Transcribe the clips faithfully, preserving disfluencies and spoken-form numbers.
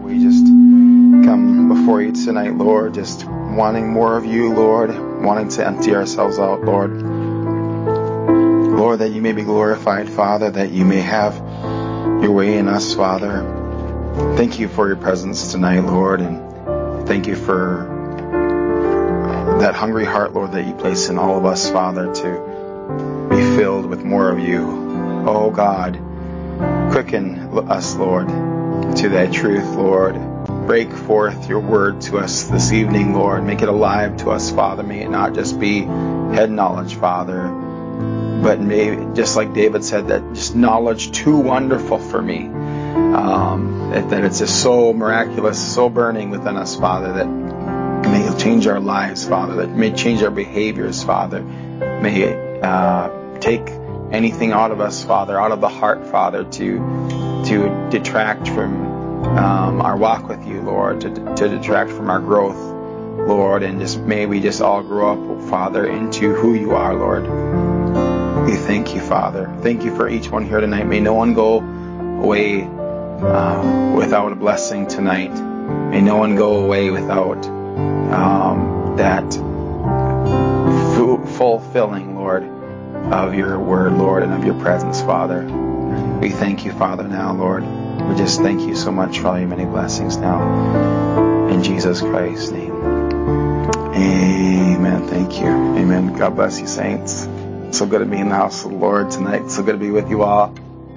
we just come before you tonight, Lord, just wanting more of you, Lord, wanting to empty ourselves out, Lord. Lord, that you may be glorified, Father, that you may have your way in us, Father. Thank you for your presence tonight, Lord, and thank you for that hungry heart, Lord, that you place in all of us, Father, to be filled with more of you. Oh, God, quicken us, Lord, to that truth, Lord. Break forth your word to us this evening, Lord. Make it alive to us, Father. May it not just be head knowledge, Father, but may, just like David said, that just knowledge too wonderful for me, um, that, that it's just so miraculous, so burning within us, Father, that may it change our lives, Father, that may change our behaviors, Father. May it uh, take anything out of us, Father, out of the heart, Father, to to detract from um, our walk with you, Lord, to, to detract from our growth, Lord, and just may we just all grow up, Father, into who you are, Lord. We thank you, Father. Thank you for each one here tonight. May no one go away uh, without a blessing tonight. May no one go away without um, that fu- fulfilling, Lord, of your word, Lord, and of your presence, Father. We thank you, Father, now, Lord. We just thank you so much for all your many blessings now. In Jesus Christ's name. Amen. Thank you. Amen. God bless you, saints. So good to be in the house of the Lord tonight. So good to be with you all.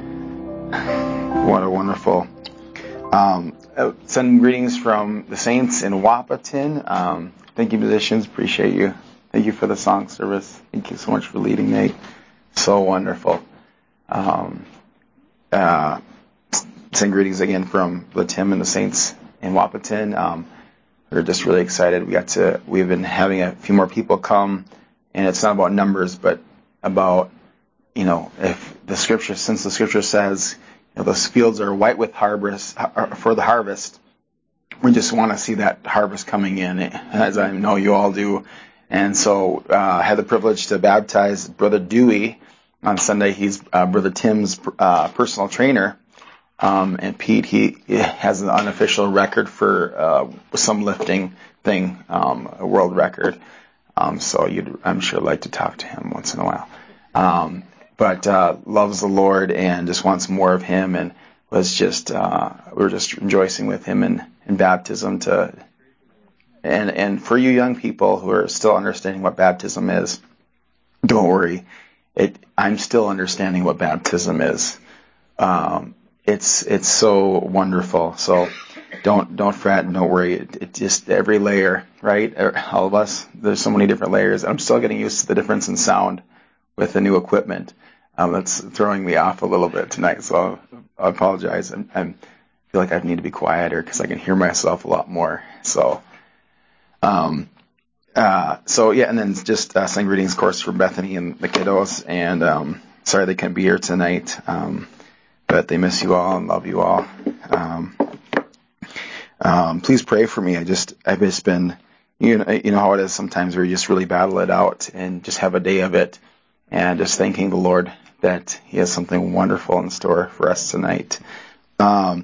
What a wonderful. Um, send greetings from the saints in Wahpeton. Um, thank you, musicians. Appreciate you. Thank you for the song service. Thank you so much for leading, Nate. So wonderful. Um, uh, send greetings again from the Tim and the saints in Wahpeton. Um, we're just really excited. We got to. We've been having a few more people come, and it's not about numbers, but about, you know, if the scripture, since the scripture says, you know, those fields are white with harvest for the harvest. We just want to see that harvest coming in, as I know you all do. And so uh, I had the privilege to baptize Brother Dewey on Sunday. He's uh, Brother Tim's uh, personal trainer. Um, and Pete, he has an unofficial record for uh, some lifting thing, um, a world record. Um, so you'd, I'm sure, like to talk to him once in a while. Um, but uh, loves the Lord and just wants more of Him, and was just uh, we were just rejoicing with him in, in baptism to. And and for you young people who are still understanding what baptism is, don't worry. It I'm still understanding what baptism is. Um, it's it's so wonderful. So don't don't fret and don't worry. It, it just every layer, right? All of us. There's so many different layers. I'm still getting used to the difference in sound with the new equipment. Um, that's throwing me off a little bit tonight. So I apologize. I'm, I'm I feel like I need to be quieter because I can hear myself a lot more. So. Um, uh, so yeah, and then just uh, send greetings, of course, for Bethany and the kiddos. And um, sorry they can't be here tonight, um, but they miss you all and love you all. Um, um, please pray for me. I just I've just been, you know, you know how it is sometimes where you just really battle it out and just have a day of it, and just thanking the Lord that He has something wonderful in store for us tonight. Um,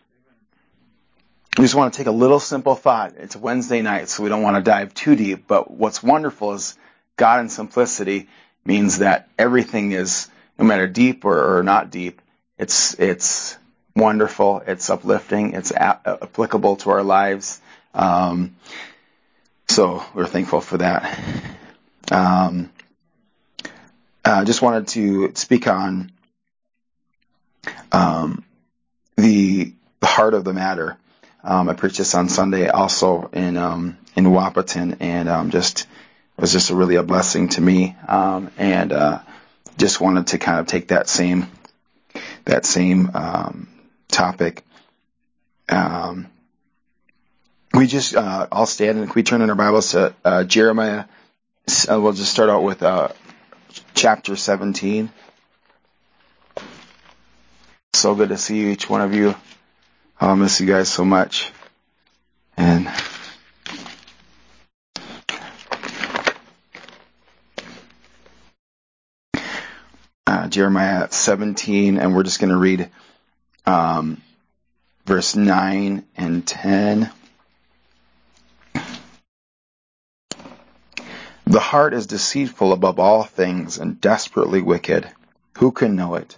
We just want to take a little simple thought. It's a Wednesday night, so we don't want to dive too deep. But what's wonderful is God in simplicity means that everything is, no matter deep or, or not deep, it's it's wonderful, it's uplifting, it's a- applicable to our lives. Um, so we're thankful for that. Um, I just wanted to speak on um, the, the heart of the matter. Um, I preached this on Sunday also in um, in Wahpeton, and um, just it was just a really a blessing to me. Um, and uh, just wanted to kind of take that same that same um, topic. Um, we just uh, all stand and we turn in our Bibles to uh, Jeremiah. Uh, we'll just start out with uh, chapter seventeen. So good to see each one of you. I'll miss you guys so much. And uh, Jeremiah seventeen, and we're just going to read um, verse nine and ten. The heart is deceitful above all things and desperately wicked. Who can know it?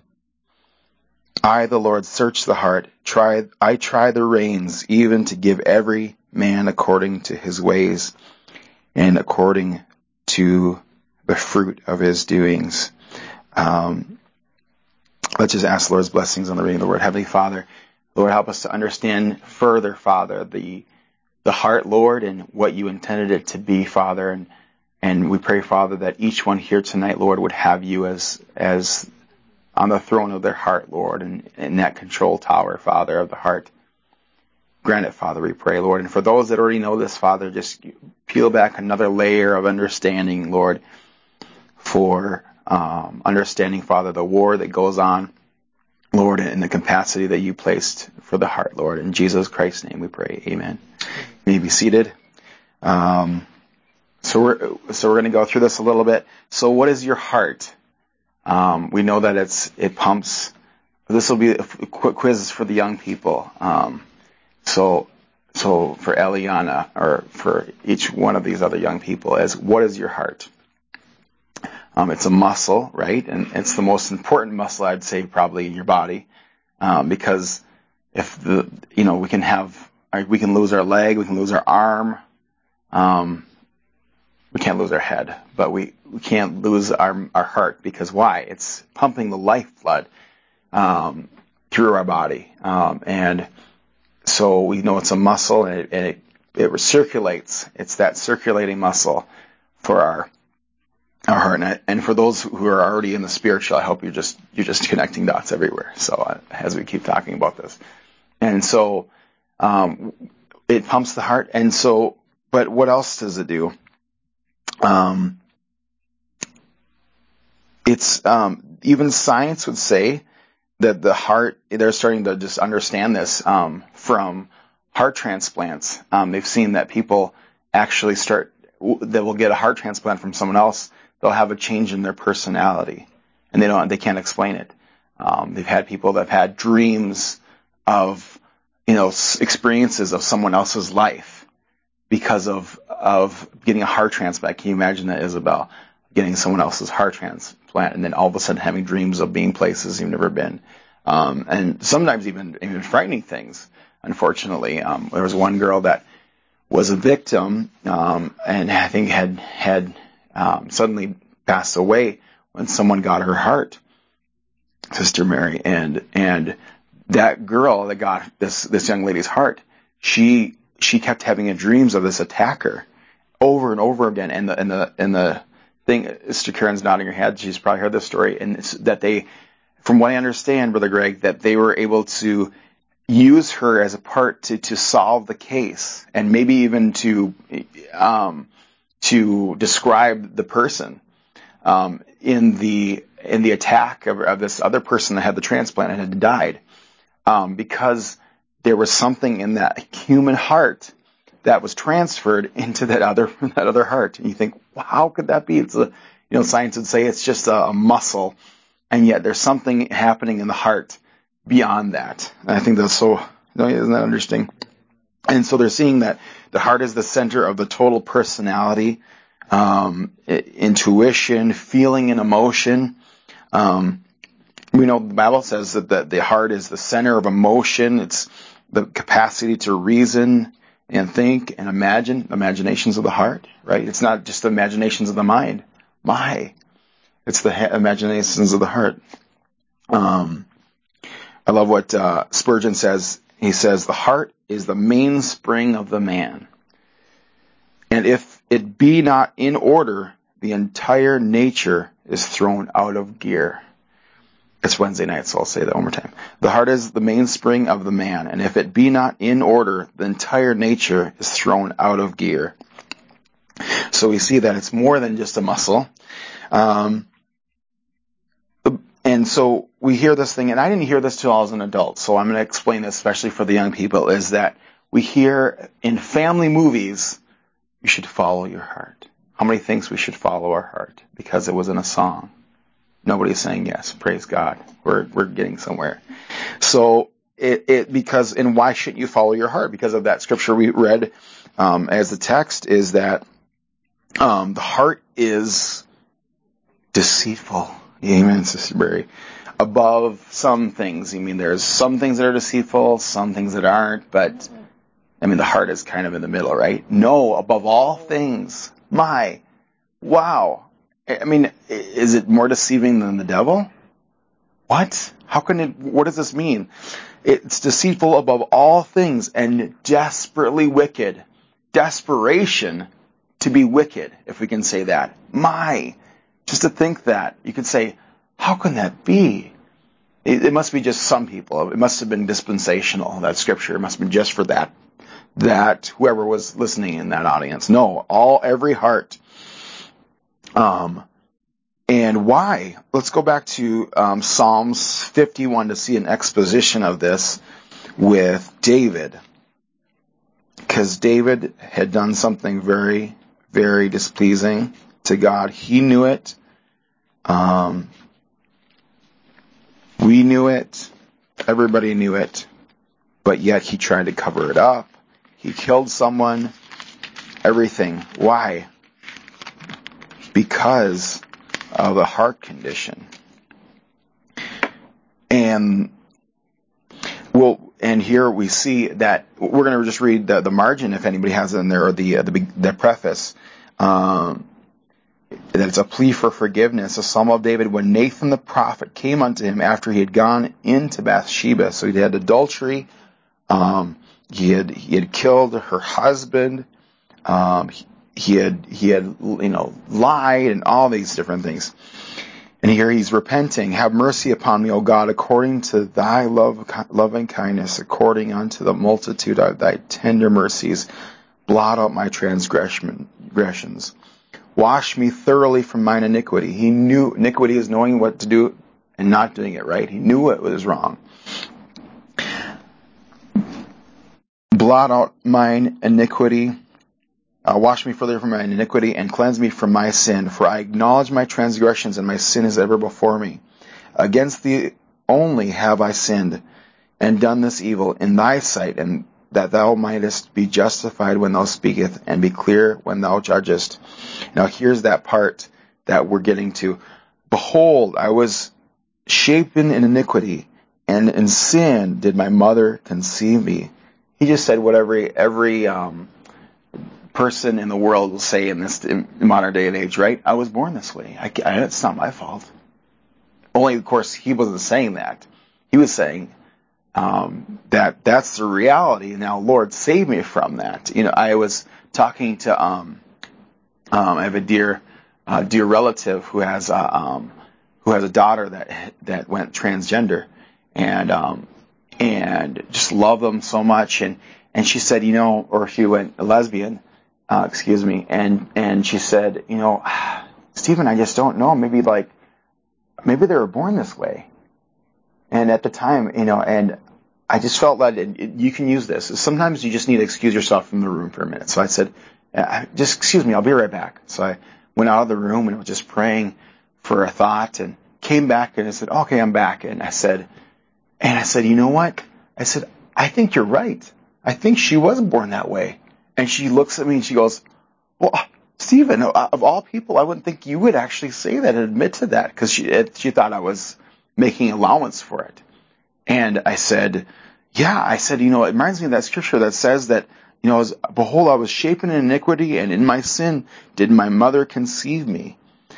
I, the Lord, search the heart. Try, I try the reins, even to give every man according to his ways and according to the fruit of his doings. Um, let's just ask the Lord's blessings on the reading of the word. Heavenly Father, Lord, help us to understand further, Father, the the heart, Lord, and what you intended it to be, Father. And And we pray, Father, that each one here tonight, Lord, would have you as as on the throne of their heart, Lord, and in that control tower, Father, of the heart. Grant it, Father, we pray, Lord. And for those that already know this, Father, just peel back another layer of understanding, Lord, for um, understanding, Father, the war that goes on, Lord, and the capacity that you placed for the heart, Lord. In Jesus Christ's name we pray. Amen. You may be seated. Um... So we're so we're going to go through this a little bit. So what is your heart? Um, we know that it's it pumps. This will be a quick quiz for the young people. Um, so so for Eliana or for each one of these other young people, as what is your heart? Um, it's a muscle, right? And it's the most important muscle, I'd say, probably in your body, um, because if the you know we can have we can lose our leg, we can lose our arm. Um, We can't lose our head, but we, we can't lose our our heart, because why? It's pumping the lifeblood um, through our body, um, and so we know it's a muscle, and it, and it it circulates. It's that circulating muscle for our our heart. And, I, and for those who are already in the spiritual, I hope you're just you're just connecting dots everywhere. So uh, as we keep talking about this, and so um, it pumps the heart, and so but what else does it do? Um, it's, um, even science would say that the heart, they're starting to just understand this, um, from heart transplants. Um, they've seen that people actually start, that will get a heart transplant from someone else, they'll have a change in their personality, and they don't, they can't explain it. Um, they've had people that have had dreams of, you know, experiences of someone else's life, because of of getting a heart transplant. Can you imagine that, Isabel? Getting someone else's heart transplant and then all of a sudden having dreams of being places you've never been. Um, and sometimes even even frightening things, unfortunately. Um, there was one girl that was a victim um, and I think had, had um, suddenly passed away when someone got her heart, Sister Mary. And and that girl that got this, this young lady's heart, she... she kept having dreams of this attacker over and over again. And the, and the, and the thing, Sister Karen's nodding her head. She's probably heard this story. And it's that they, from what I understand, Brother Greg, that they were able to use her as a part to, to solve the case, and maybe even to, um, to describe the person, um, in the, in the attack of, of this other person that had the transplant and had died. Um, because there was something in that human heart that was transferred into that other that other heart. And you think, well, how could that be? It's a, you know, science would say it's just a, a muscle, and yet there's something happening in the heart beyond that. And I think that's so, isn't that interesting? And so they're seeing that the heart is the center of the total personality, um, intuition, feeling, and emotion. Um, we know the Bible says that the, the heart is the center of emotion. It's the capacity to reason and think and imagine, imaginations of the heart, right? It's not just the imaginations of the mind. My, it's the ha- imaginations of the heart. Um, I love what uh, Spurgeon says. He says, the heart is the mainspring of the man. And if it be not in order, the entire nature is thrown out of gear. It's Wednesday night, so I'll say that one more time. The heart is the mainspring of the man, and if it be not in order, the entire nature is thrown out of gear. So we see that it's more than just a muscle. Um, and so we hear this thing, and I didn't hear this till I was an adult, so I'm going to explain this, especially for the young people, is that we hear in family movies, you should follow your heart. How many thinks we should follow our heart? Because it was in a song. Nobody's saying yes. Praise God. We're we're getting somewhere. So it, it because, and why shouldn't you follow your heart? Because of that scripture we read um, as the text is that um, the heart is deceitful. Amen, Sister Barry. Above some things. I mean, there's some things that are deceitful, some things that aren't, but I mean, the heart is kind of in the middle, right? No, above all things. My, wow. I mean, is it more deceiving than the devil? What? How can it, what does this mean? It's deceitful above all things and desperately wicked. Desperation to be wicked, if we can say that. My, just to think that. You could say, how can that be? It, it must be just some people. It must have been dispensational, that scripture. It must have been just for that, that whoever was listening in that audience. No, all, every heart. Um, and why? Let's go back to um, Psalms fifty-one to see an exposition of this with David. Because David had done something very, very displeasing to God. He knew it. Um, we knew it. Everybody knew it. But yet he tried to cover it up. He killed someone. Everything. Why? Because of a heart condition. And well, and here we see that we're going to just read the, the margin if anybody has it in there, or the uh, the, the preface. Um, that it's a plea for forgiveness, a psalm of David when Nathan the prophet came unto him after he had gone into Bathsheba. So he had adultery. Um, he had he had killed her husband. Um, he, he had he had you know lied and all these different things. And here he's repenting. Have mercy upon me, O God, according to thy love, loving kindness, according unto the multitude of thy tender mercies. Blot out my transgressions. Wash me thoroughly from mine iniquity. He knew iniquity is knowing what to do and not doing it right. He knew it was wrong. Blot out mine iniquity. Uh, wash me further from my iniquity and cleanse me from my sin. For I acknowledge my transgressions and my sin is ever before me. Against thee only have I sinned and done this evil in thy sight, and that thou mightest be justified when thou speakest and be clear when thou judgest. Now here's that part that we're getting to. Behold, I was shapen in iniquity, and in sin did my mother conceive me. He just said what every, every, um, person in the world will say in this in modern day and age, right? I was born this way. I, I, it's not my fault. Only, of course, he wasn't saying that. He was saying um, that that's the reality. Now, Lord, save me from that. You know, I was talking to um, um, I have a dear, uh, dear relative who has uh, um, who has a daughter that that went transgender, and um, and just love them so much. And and she said, you know, or she went lesbian. Uh, excuse me, and and she said, you know, Stephen, I just don't know. Maybe like, maybe they were born this way. And at the time, you know, and I just felt that it, it, you can use this. Sometimes you just need to excuse yourself from the room for a minute. So I said, just excuse me, I'll be right back. So I went out of the room and was just praying for a thought, and came back and I said, okay, I'm back. And I said, and I said, you know what? I said, I think you're right. I think she was born that way. And she looks at me and she goes, well, Stephen, of all people, I wouldn't think you would actually say that and admit to that, because she, she thought I was making allowance for it. And I said, yeah, I said, you know, it reminds me of that scripture that says that, you know, as, behold, I was shapen in iniquity, and in my sin did my mother conceive me.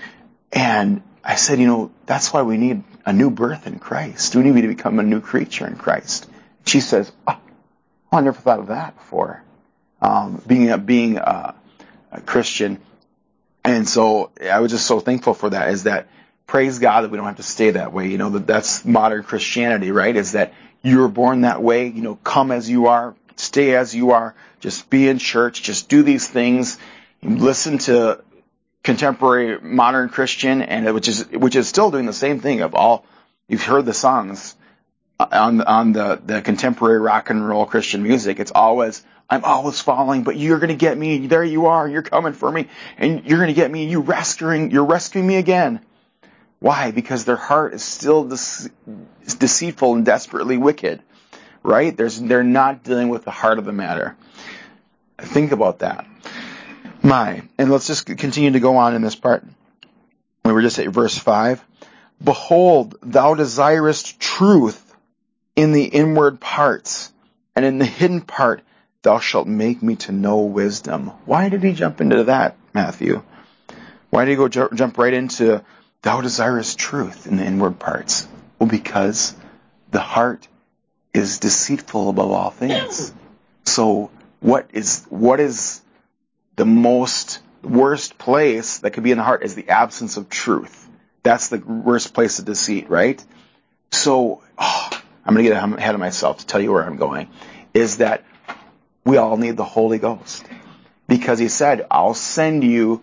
And I said, you know, that's why we need a new birth in Christ. We need to become a new creature in Christ. She says, oh, I never thought of that before. Um, being a, being a, a Christian. And so I was just so thankful for that, is that praise God that we don't have to stay that way. You know, that that's modern Christianity, right? Is that you were born that way, you know, come as you are, stay as you are, just be in church, just do these things, listen to contemporary modern Christian, and which is, which is still doing the same thing of all, you've heard the songs on, on the, the contemporary rock and roll Christian music. It's always, I'm always falling, but you're going to get me. There you are. You're coming for me, and you're going to get me. You rescuing, you're rescuing me again. Why? Because their heart is still dece- deceitful and desperately wicked, right? There's, they're not dealing with the heart of the matter. Think about that. My, and let's just continue to go on in this part. We were just at verse five. Behold, thou desirest truth in the inward parts, and in the hidden part thou shalt make me to know wisdom. Why did he jump into that, Matthew? Why did he go ju- jump right into thou desirest truth in the inward parts? Well, because the heart is deceitful above all things. So what is what is the most worst place that could be in the heart is the absence of truth. That's the worst place of deceit, right? So, oh, I'm going to get ahead of myself to tell you where I'm going, is that we all need the Holy Ghost. Because he said, I'll send you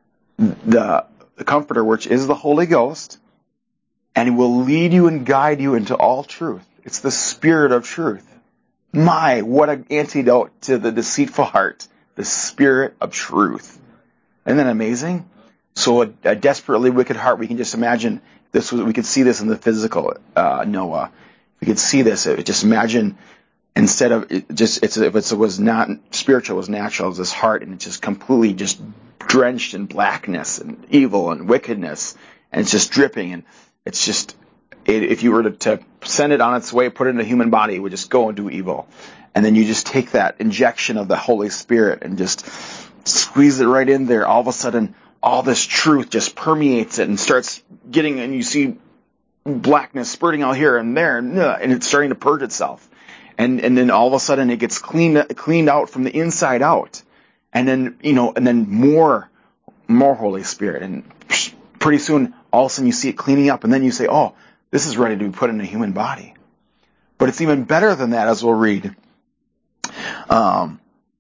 the, the Comforter, which is the Holy Ghost, and he will lead you and guide you into all truth. It's the Spirit of truth. My, what an antidote to the deceitful heart. The Spirit of truth. Isn't that amazing? So a, a desperately wicked heart, we can just imagine this was, we could see this in the physical, uh, Noah. We could see this. Just imagine, instead of it just, it's, if it was not spiritual, it was natural, it was this heart, and it's just completely just drenched in blackness and evil and wickedness, and it's just dripping, and it's just, it, if you were to, to send it on its way, put it in a human body, it would just go and do evil. And then you just take that injection of the Holy Spirit and just squeeze it right in there. All of a sudden, all this truth just permeates it and starts getting, and you see blackness spurting out here and there, and, and it's starting to purge itself. And and then all of a sudden it gets cleaned cleaned out from the inside out. And then, you know, and then more, more Holy Spirit. And pretty soon, all of a sudden you see it cleaning up, and then you say, oh, this is ready to be put in a human body. But it's even better than that, as we'll read. Um,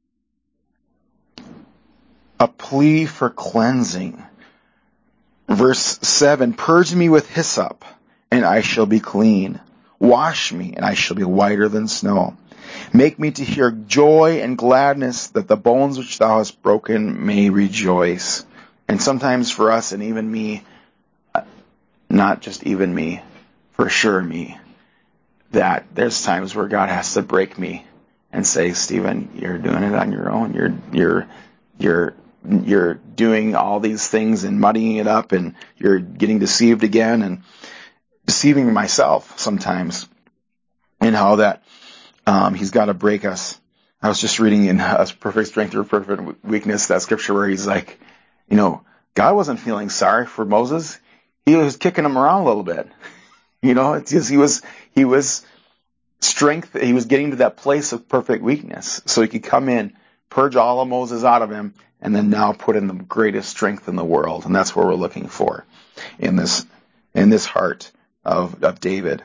a plea for cleansing. Verse seven, purge me with hyssop, and I shall be clean. Wash me, and I shall be whiter than snow. Make me to hear joy and gladness, that the bones which thou hast broken may rejoice. And sometimes for us, and even me, not just even me, for sure me, that there's times where God has to break me and say, Stephen, you're doing it on your own. You're you're you're you're doing all these things and muddying it up, and you're getting deceived again, and deceiving myself sometimes, and how that um, he's got to break us. I was just reading in uh, Perfect Strength or Perfect Weakness, that scripture where he's like, you know, God wasn't feeling sorry for Moses. He was kicking him around a little bit. You know, it's just, he was, he was strength, he was getting to that place of perfect weakness. So he could come in, purge all of Moses out of him, and then now put in the greatest strength in the world. And that's what we're looking for in this, in this heart of, of David.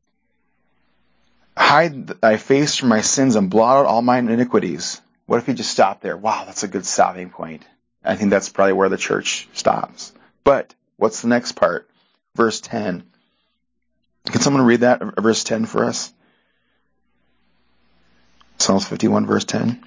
Hide thy face from my sins and blot out all mine iniquities. What if you just stop there? Wow, that's a good stopping point. I think that's probably where the church stops. But what's the next part? Verse ten. Can someone read that, verse ten for us? Psalms fifty-one, verse ten.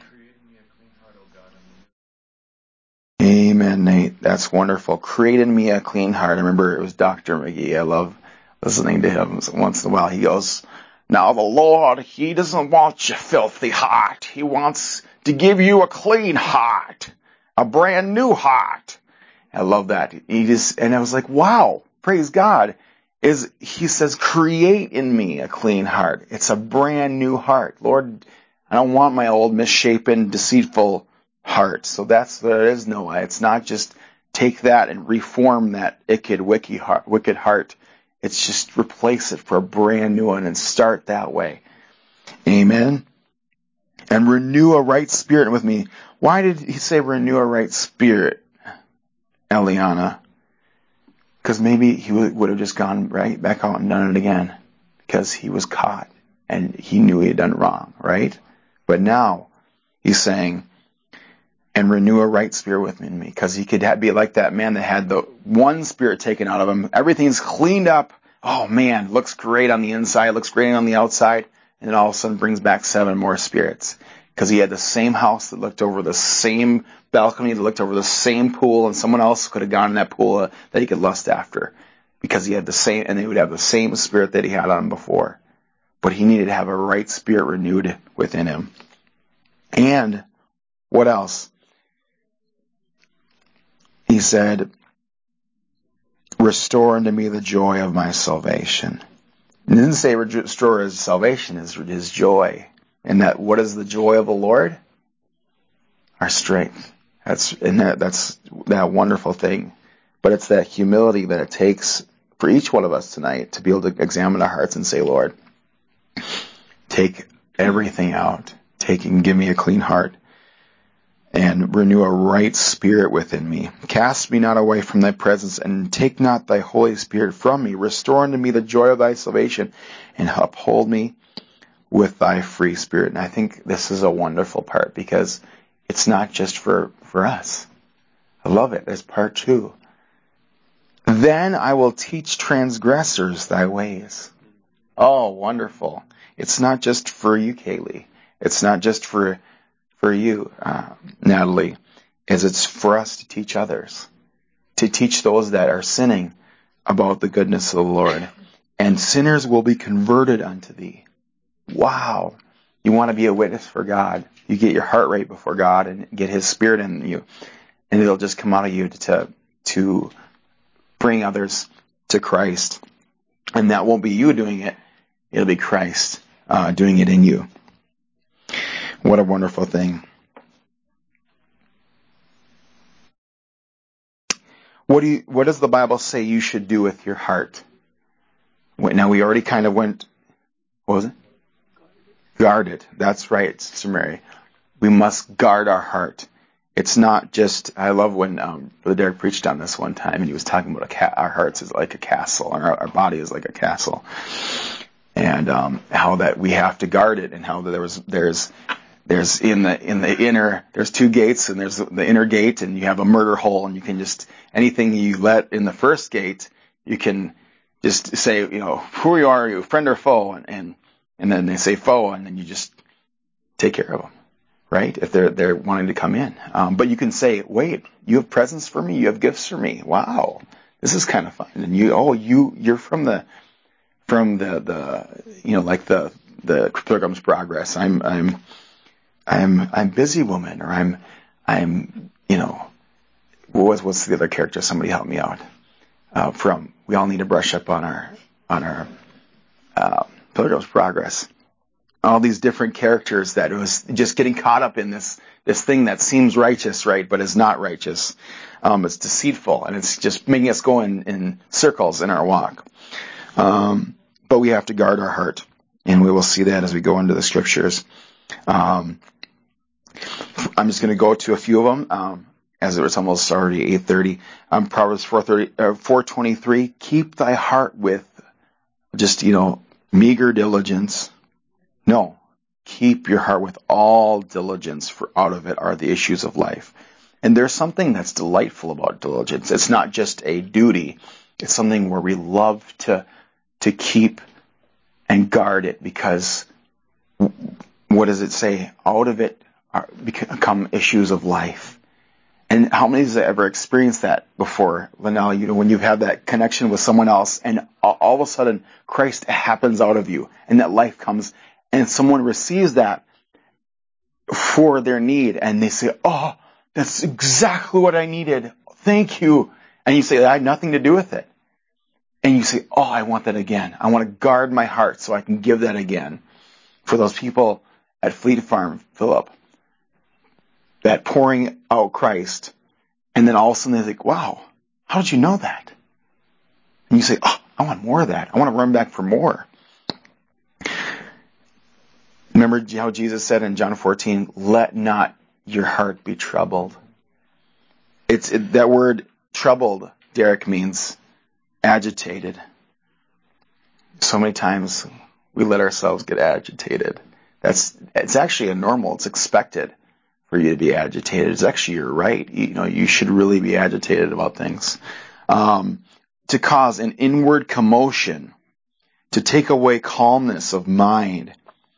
Amen, Nate. That's wonderful. Create in me a clean heart. I remember it was Doctor McGee. I love listening to him once in a while. He goes, now the Lord, He doesn't want your filthy heart. He wants to give you a clean heart, a brand new heart. I love that. He just, and I was like, wow, praise God. Is He says, create in me a clean heart. It's a brand new heart. Lord, I don't want my old misshapen, deceitful heart. So that's what it is, Noah. It's not just take that and reform that wicked, wicked heart. Wicked heart. It's just replace it for a brand new one and start that way. Amen. And renew a right spirit with me. Why did he say renew a right spirit, Eliana? Because maybe he would have just gone right back out and done it again. Because he was caught and he knew he had done wrong, right? But now he's saying, and renew a right spirit within me. Because he could have, be like that man that had the one spirit taken out of him. Everything's cleaned up. Oh man, looks great on the inside, looks great on the outside. And then all of a sudden brings back seven more spirits. Because he had the same house that looked over the same balcony, that looked over the same pool, and someone else could have gone in that pool uh, that he could lust after. Because he had the same, and they would have the same spirit that he had on him before. but he needed to have a right spirit renewed within him. And what else? He said, restore unto me the joy of my salvation. He didn't say restore his salvation, his, his joy. And that, what is the joy of the Lord? Our strength. That's, and that, that's that wonderful thing. But it's that humility that it takes for each one of us tonight to be able to examine our hearts and say, Lord, take everything out. Take and give me a clean heart. And renew a right spirit within me. Cast me not away from thy presence, and take not thy Holy Spirit from me. Restore unto me the joy of thy salvation, and uphold me with thy free spirit. And I think this is a wonderful part, because it's not just for, for us. I love it. There's part two. Then I will teach transgressors thy ways. Oh, wonderful. It's not just for you, Kaylee. It's not just for for you, uh, Natalie, is it's for us to teach others, to teach those that are sinning about the goodness of the Lord. And sinners will be converted unto thee. Wow. You want to be a witness for God. You get your heart right before God and get his spirit in you. And it'll just come out of you to, to bring others to Christ. And that won't be you doing it. It'll be Christ uh, doing it in you. What a wonderful thing. What do you, what does the Bible say you should do with your heart? Now, we already kind of went, what was it? Guard it. That's right, Sister Mary. We must guard our heart. It's not just, I love when um, Brother Derek preached on this one time, and he was talking about a ca- our hearts is like a castle, and our, our body is like a castle. And um, how that we have to guard it, and how there was there's There's in the in the inner, there's two gates, and there's the inner gate, and you have a murder hole, and you can just, anything you let in the first gate, you can just say, you know, who are you, friend or foe, and and, and then they say foe, and then you just take care of them, right? If they're they're wanting to come in, um, but you can say, wait, you have presents for me, you have gifts for me. Wow, this is kind of fun, and you, oh, you you're from the from the the you know like the the Pilgrim's Progress. I'm I'm. I'm I'm busy woman, or I'm I'm you know what's what's the other character? Somebody help me out. Uh, from we all need to brush up on our on our uh, Pilgrim's Progress. All these different characters that was just getting caught up in this this thing that seems righteous, right, but is not righteous. Um, it's deceitful, and it's just making us go in, in circles in our walk. Um, but we have to guard our heart, and we will see that as we go into the scriptures. Um, I'm just going to go to a few of them, um, as it's almost already eight thirty. Um, Proverbs four thirty, uh, four twenty-three, keep thy heart with just, you know, meager diligence. No, keep your heart with all diligence, for out of it are the issues of life. And there's something that's delightful about diligence. It's not just a duty. It's something where we love to, to keep and guard it, because what does it say? Out of it are, become issues of life. And how many has ever experienced that before, Linnell? You know, when you've had that connection with someone else, and all of a sudden Christ happens out of you, and that life comes, and someone receives that for their need, and they say, "Oh, that's exactly what I needed. Thank you." And you say, "I had nothing to do with it." And you say, "Oh, I want that again. I want to guard my heart so I can give that again." For those people at Fleet Farm, Philip, that pouring out Christ, and then all of a sudden they're like, "Wow, how did you know that?" And you say, "Oh, I want more of that. I want to run back for more." Remember how Jesus said in John fourteen, "Let not your heart be troubled." It's it, that word troubled, Derek, means agitated. So many times we let ourselves get agitated. That's it's actually a normal. It's expected for you to be agitated. It's actually you're right. You, you know you should really be agitated about things. Um, to cause an inward commotion, to take away calmness of mind,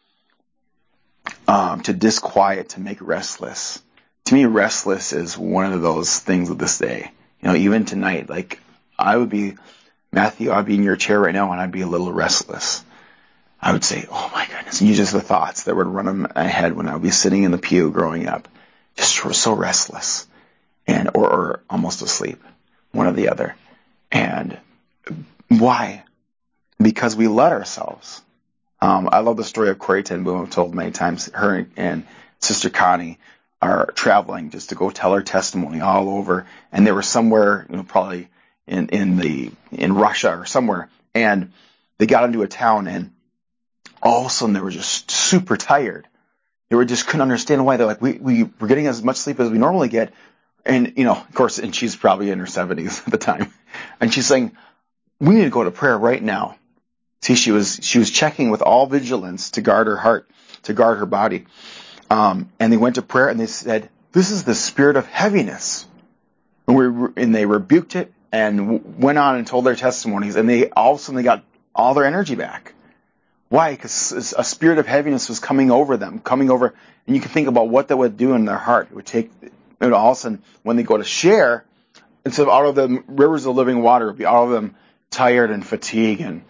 um, to disquiet, to make restless. To me, restless is one of those things of this day. You know, even tonight, like I would be, Matthew, I'd be in your chair right now, and I'd be a little restless. I would say, oh my goodness, and just the thoughts that would run in my head when I would be sitting in the pew growing up, just so restless, and or, or almost asleep, one or the other. And why? Because we let ourselves. Um, I love the story of Corrie ten Boom. I've told many times. Her and Sister Connie are traveling just to go tell her testimony all over, and they were somewhere, you know, probably in in the in Russia or somewhere, and they got into a town, and all of a sudden they were just super tired. They were just couldn't understand why. They're like, we we were getting as much sleep as we normally get, and you know, of course, and she's probably in her seventies at the time, and she's saying, we need to go to prayer right now. See, she was she was checking with all vigilance to guard her heart, to guard her body. Um, and they went to prayer and they said, this is the spirit of heaviness. And, we, and they rebuked it and w- went on and told their testimonies. And they all of a sudden they got all their energy back. Why? Because a spirit of heaviness was coming over them, coming over. And you can think about what that would do in their heart. It would take, it would all of a sudden, when they go to share, instead of out of them rivers of living water, it would be all of them tired and fatigued and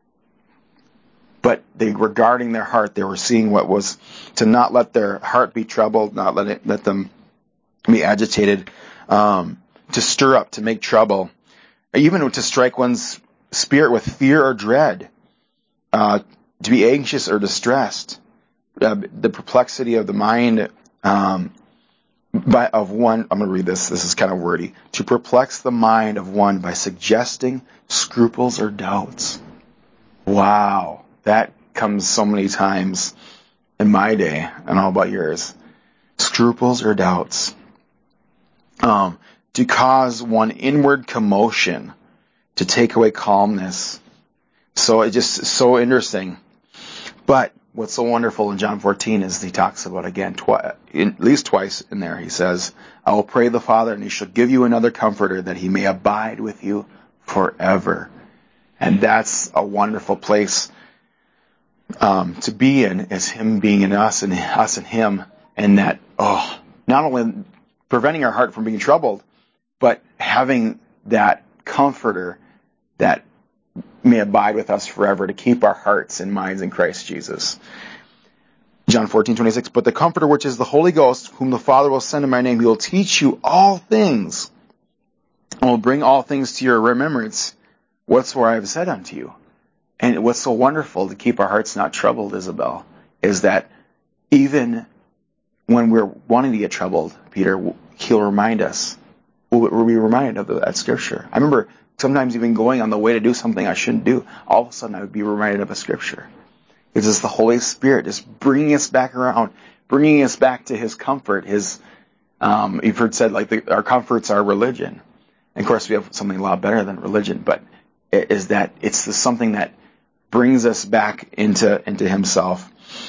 but they were guarding their heart. They were seeing what was to not let their heart be troubled, not let it, let them be agitated, um, to stir up, to make trouble, even to strike one's spirit with fear or dread, uh, to be anxious or distressed, uh, the perplexity of the mind um, by, of one. I'm going to read this. This is kind of wordy. To perplex the mind of one by suggesting scruples or doubts. Wow. That comes so many times in my day, and all about yours. Scruples or doubts. Um, to cause one inward commotion, to take away calmness. So it just so interesting. But what's so wonderful in John fourteen is he talks about again, twi- in, at least twice in there, he says, I will pray the Father, and he shall give you another comforter, that he may abide with you forever. And that's a wonderful place Um, to be in, is him being in us and us in him, and that, oh, not only preventing our heart from being troubled, but having that comforter that may abide with us forever to keep our hearts and minds in Christ Jesus. John fourteen twenty-six, but the Comforter, which is the Holy Ghost, whom the Father will send in my name, he will teach you all things, and will bring all things to your remembrance, whatsoever I have said unto you. And what's so wonderful to keep our hearts not troubled, Isabel, is that even when we're wanting to get troubled, Peter, he'll remind us. We'll be reminded of that scripture. I remember sometimes even going on the way to do something I shouldn't do. All of a sudden I would be reminded of a scripture. It's just the Holy Spirit just bringing us back around, bringing us back to his comfort. His, um, you've heard said like the, our comforts are religion. And of course we have something a lot better than religion, but it is that it's the, something that brings us back into into himself.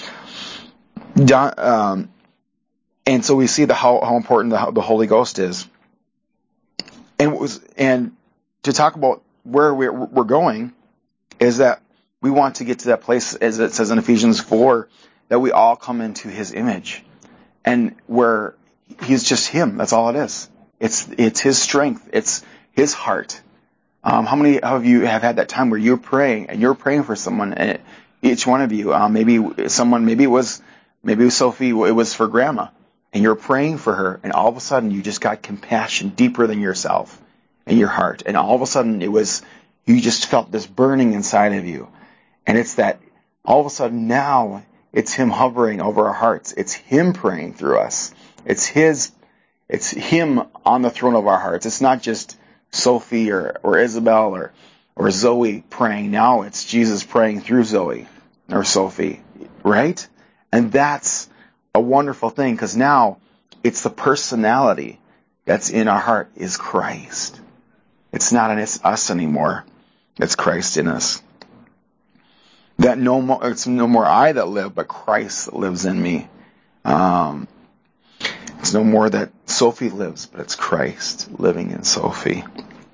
Um, and so we see the how, how important the, the Holy Ghost is. And it was and to talk about where we're, we're going is that we want to get to that place, as it says in Ephesians four, that we all come into his image, and where he's just him. That's all it is. It's it's his strength. It's his heart. Um, how many of you have had that time where you're praying and you're praying for someone, and it, each one of you, um, maybe someone, maybe it was, maybe it was Sophie, it was for Grandma, and you're praying for her, and all of a sudden you just got compassion deeper than yourself in your heart, and all of a sudden it was, you just felt this burning inside of you, and it's that all of a sudden now it's him hovering over our hearts, it's him praying through us, it's his, it's him on the throne of our hearts. It's not just Sophie or, or Isabel or, or Zoe praying. Now it's Jesus praying through Zoe or Sophie, right? And that's a wonderful thing, because now it's the personality that's in our heart is Christ. It's not in us anymore. It's Christ in us. That no more, it's no more I that live, but Christ that lives in me. Um, it's no more that Sophie lives, but it's Christ living in Sophie.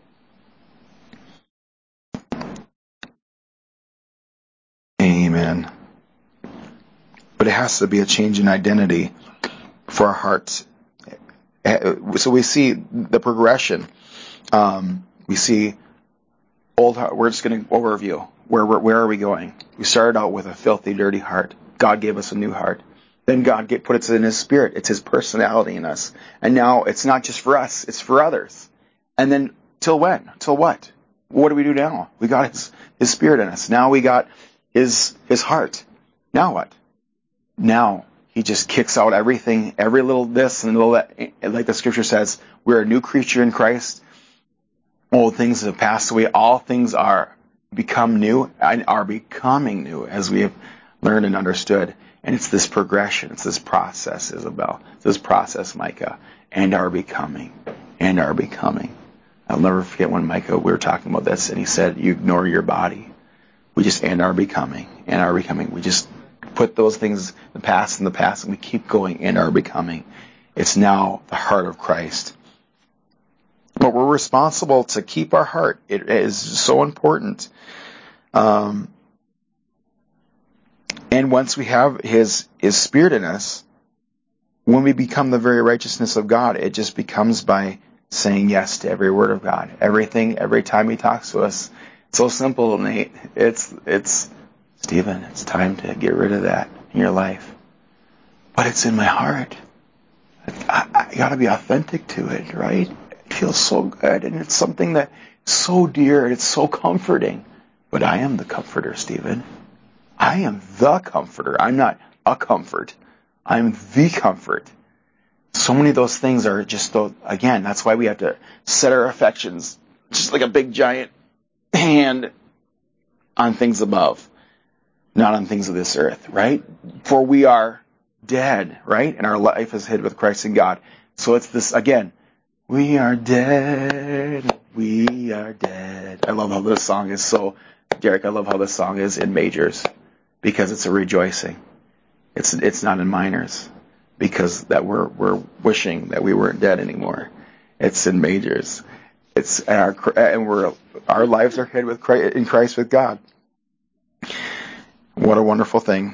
Amen. But it has to be a change in identity for our hearts. So we see the progression. Um, we see old heart. We're just going to overview. where, where, where are we going? We started out with a filthy, dirty heart. God gave us a new heart. Then God get, put it in His Spirit. It's His personality in us. And now it's not just for us, it's for others. And then till when? Till what? What do we do now? We got His, His Spirit in us. Now we got His, His heart. Now what? Now He just kicks out everything, every little this and little that. Like the Scripture says, we're a new creature in Christ. Old things have passed away. All things are become new and are becoming new, as we have learned and understood. And it's this progression. It's this process, Isabel. It's this process, Micah. And are becoming. And are becoming. I'll never forget when Micah, we were talking about this, and he said, you ignore your body. We just and are becoming. And are becoming. We just put those things in the past in the past, and we keep going and are becoming. It's now the heart of Christ. But we're responsible to keep our heart. It is so important. Um, and once we have His His Spirit in us, when we become the very righteousness of God, it just becomes by saying yes to every word of God. Everything, every time He talks to us. It's so simple, Nate. It's, it's, Stephen, it's time to get rid of that in your life. But it's in my heart. I, I gotta be authentic to it, right? It feels so good, and it's something that is so dear, and it's so comforting. But I am the comforter, Stephen. I am the comforter. I'm not a comfort. I'm the comfort. So many of those things are just, those, again, that's why we have to set our affections, just like a big giant hand, on things above, not on things of this earth, right? For we are dead, right? And our life is hid with Christ in God. So it's this, again, we are dead, we are dead. I love how this song is so, Derek, I love how this song is in majors, because it's a rejoicing. It's it's not in minors, because that we're we're wishing that we weren't dead anymore. It's in majors. It's our and we're our lives are hid with Christ, in Christ with God. What a wonderful thing.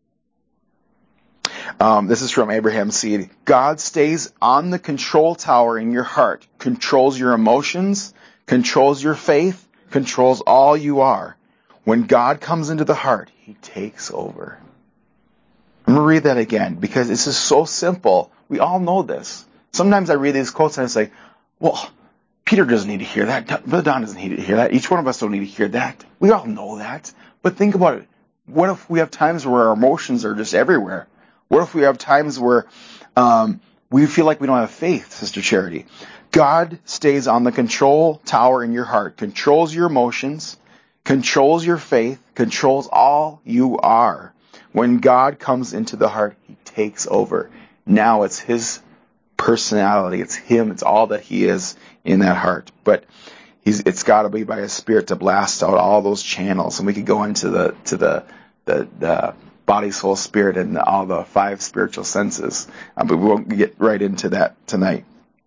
Um, this is from Abraham's seed. God stays on the control tower in your heart, controls your emotions, controls your faith, controls all you are. When God comes into the heart, He takes over. I'm going to read that again, because this is so simple. We all know this. Sometimes I read these quotes and I say, well, Peter doesn't need to hear that. Brother Don doesn't need to hear that. Each one of us don't need to hear that. We all know that. But think about it. What if we have times where our emotions are just everywhere? What if we have times where um, we feel like we don't have faith, Sister Charity? God stays on the control tower in your heart, controls your emotions, controls your faith, controls all you are. When God comes into the heart, He takes over. Now it's His personality. It's Him. It's all that He is in that heart. But he's, it's got to be by His Spirit to blast out all those channels. And we could go into the to the the, the body, soul, spirit, and all the five spiritual senses. Uh, but we won't get right into that tonight.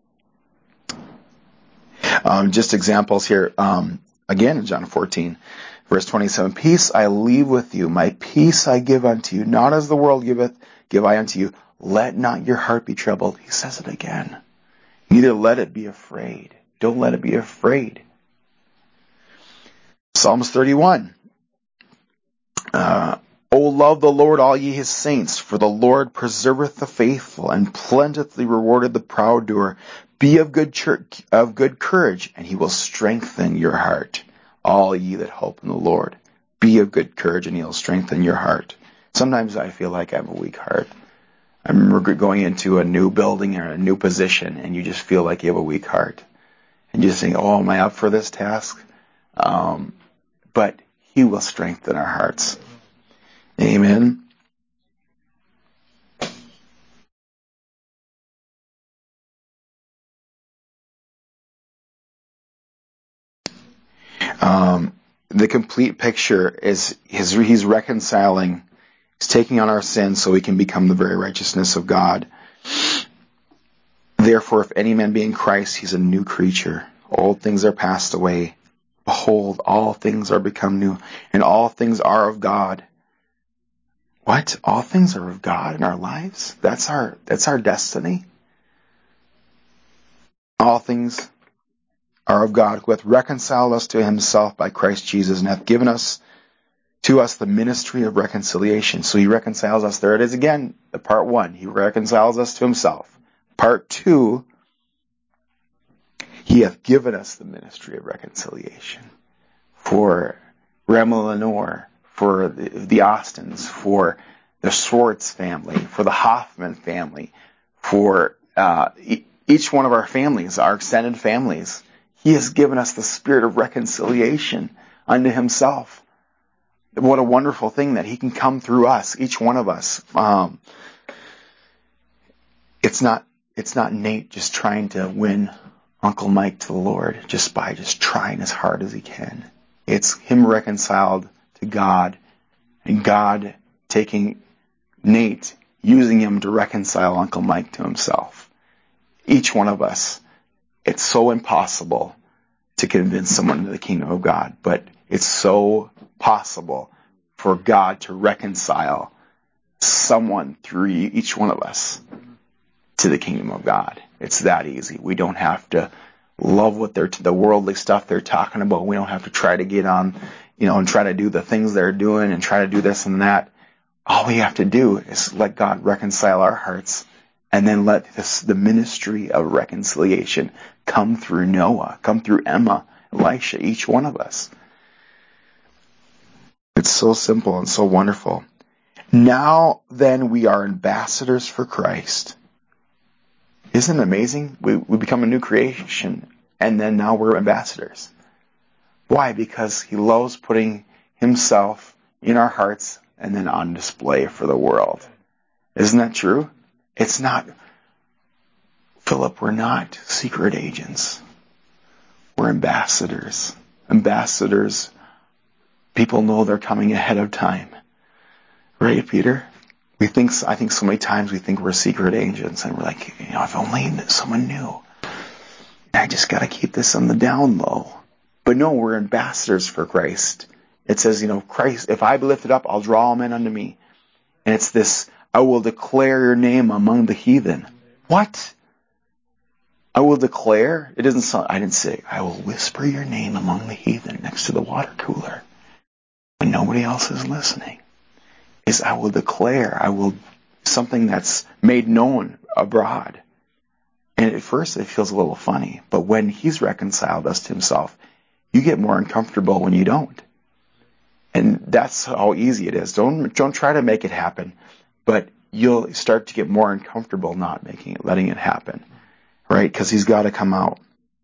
Um, just examples here. Um, again, in John fourteen, verse twenty-seven. Peace I leave with you. My peace I give unto you. Not as the world giveth, give I unto you. Let not your heart be troubled. He says it again. Neither let it be afraid. Don't let it be afraid. Psalms thirty-one. Uh, O love the Lord, all ye His saints, for the Lord preserveth the faithful, and plentifully rewarded the proud doer. Be of good church, of good courage, and He will strengthen your heart. All ye that hope in the Lord, be of good courage, and He will strengthen your heart. Sometimes I feel like I have a weak heart. I remember going into a new building or a new position, and you just feel like you have a weak heart. And you just think, oh, am I up for this task? Um, but He will strengthen our hearts. Amen. Um, the complete picture is his, He's reconciling. He's taking on our sins so we can become the very righteousness of God. Therefore, if any man be in Christ, he's a new creature. Old things are passed away. Behold, all things are become new, and all things are of God. What? All things are of God in our lives? That's our, that's our destiny? All things are of God, who hath reconciled us to Himself by Christ Jesus, and hath given us to us the ministry of reconciliation. So he reconciles us. There it is again, the part one. He reconciles us to himself. Part two, he hath given us the ministry of reconciliation. For Rema Lenore, for the, the Austins, for the Schwartz family, for the Hoffman family, for uh, e- each one of our families, our extended families. He has given us the spirit of reconciliation unto himself. What a wonderful thing that he can come through us, each one of us. Um, it's not it's not Nate just trying to win Uncle Mike to the Lord just by just trying as hard as he can. It's him reconciled to God, and God taking Nate, using him to reconcile Uncle Mike to himself. Each one of us, it's so impossible to convince someone into the kingdom of God, but it's so possible for God to reconcile someone through each one of us to the kingdom of God. It's that easy. We don't have to love what they're, the worldly stuff they're talking about. We don't have to try to get on, you know, and try to do the things they're doing and try to do this and that. All we have to do is let God reconcile our hearts, and then let this, the ministry of reconciliation come through Noah, come through Emma, Elisha, each one of us. It's so simple and so wonderful. Now then we are ambassadors for Christ. Isn't it amazing? We, we become a new creation, and then now we're ambassadors. Why? Because he loves putting himself in our hearts and then on display for the world. Isn't that true? It's not, Philip, we're not secret agents. We're ambassadors. Ambassadors, people know they're coming ahead of time. Right, Peter? We think, I think so many times we think we're secret agents, and we're like, you know, if only someone knew. I just got to keep this on the down low. But no, we're ambassadors for Christ. It says, you know, Christ, if I be lifted up, I'll draw all men unto me. And it's this, I will declare your name among the heathen. What? I will declare? It doesn't sound, I didn't say, I will whisper your name among the heathen next to the water cooler when nobody else is listening. Is I will declare, I will, something that's made known abroad. And at first it feels a little funny, but when he's reconciled us to himself, you get more uncomfortable when you don't. And that's how easy it is. Don't don't try to make it happen, but you'll start to get more uncomfortable not making it, letting it happen, right? Because he's got to come out.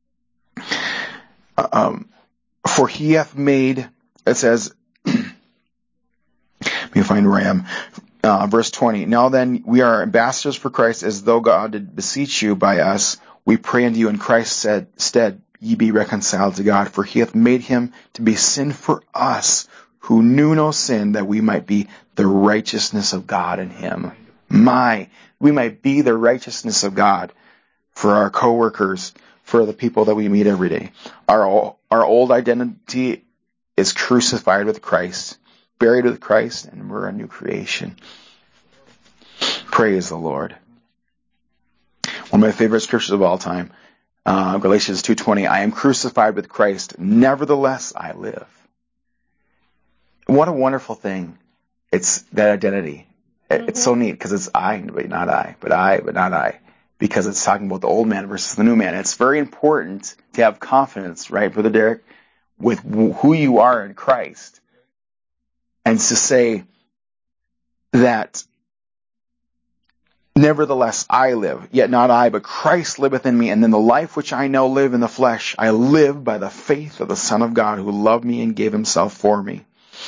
Um, for he hath made, it says, let me find where I am. Uh, verse twenty. Now then, we are ambassadors for Christ, as though God did beseech you by us. We pray unto you in Christ's stead, ye be reconciled to God. For he hath made him to be sin for us, who knew no sin, that we might be the righteousness of God in him. My, we might be the righteousness of God for our coworkers, for the people that we meet every day. Our, our old identity is crucified with Christ, buried with Christ, and we're a new creation. Praise the Lord. One of my favorite scriptures of all time, uh, Galatians two twenty, I am crucified with Christ, nevertheless I live. What a wonderful thing. It's that identity. Mm-hmm. It's so neat because it's I, but not I, but I, but not I. Because it's talking about the old man versus the new man. It's very important to have confidence, right, Brother Derek, with who you are in Christ. And to say that, nevertheless I live, yet not I, but Christ liveth in me. And then the life which I now live in the flesh, I live by the faith of the Son of God who loved me and gave himself for me.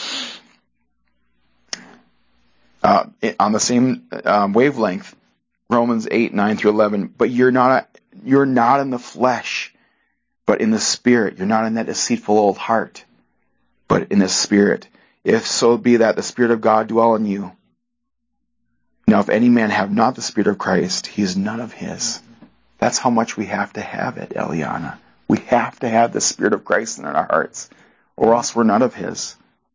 Uh, on the same um, wavelength, Romans eight, nine through eleven, but you're not, you're not in the flesh, but in the Spirit. You're not in that deceitful old heart, but in the Spirit. If so be that the Spirit of God dwell in you. Now, if any man have not the Spirit of Christ, he is none of his. That's how much we have to have it, Eliana. We have to have the Spirit of Christ in our hearts, or else we're none of his.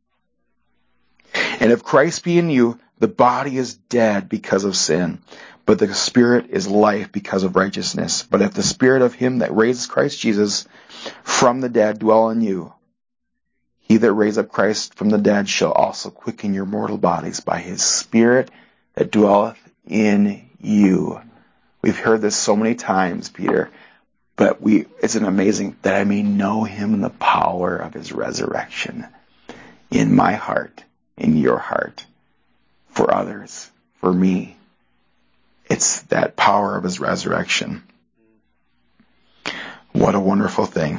And if Christ be in you, the body is dead because of sin, but the Spirit is life because of righteousness. But if the Spirit of him that raised Christ Jesus from the dead dwell in you, He that raised up Christ from the dead shall also quicken your mortal bodies by his Spirit that dwelleth in you. We've heard this so many times, Peter, but we it's an amazing that I may know him in the power of his resurrection in my heart, in your heart, for others, for me. It's that power of his resurrection. What a wonderful thing.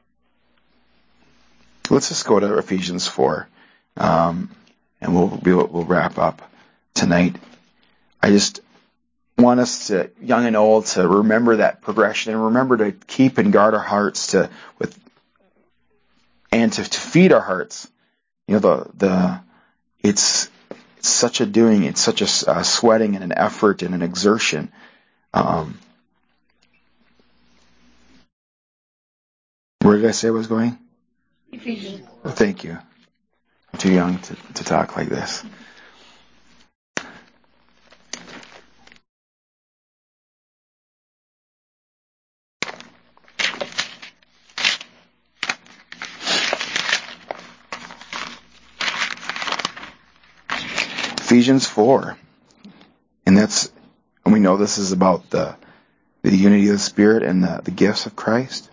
Let's just go to Ephesians four, um, and we'll, we'll we'll wrap up tonight. I just want us to, young and old, to remember that progression and remember to keep and guard our hearts to with and to, to feed our hearts. You know, the the it's, it's such a doing, it's such a, a sweating and an effort and an exertion. Um, where did I say I was going? Ephesians. Well, thank you. I'm too young to, to talk like this. Ephesians four. And that's, and we know this is about the, the unity of the Spirit and the, the gifts of Christ.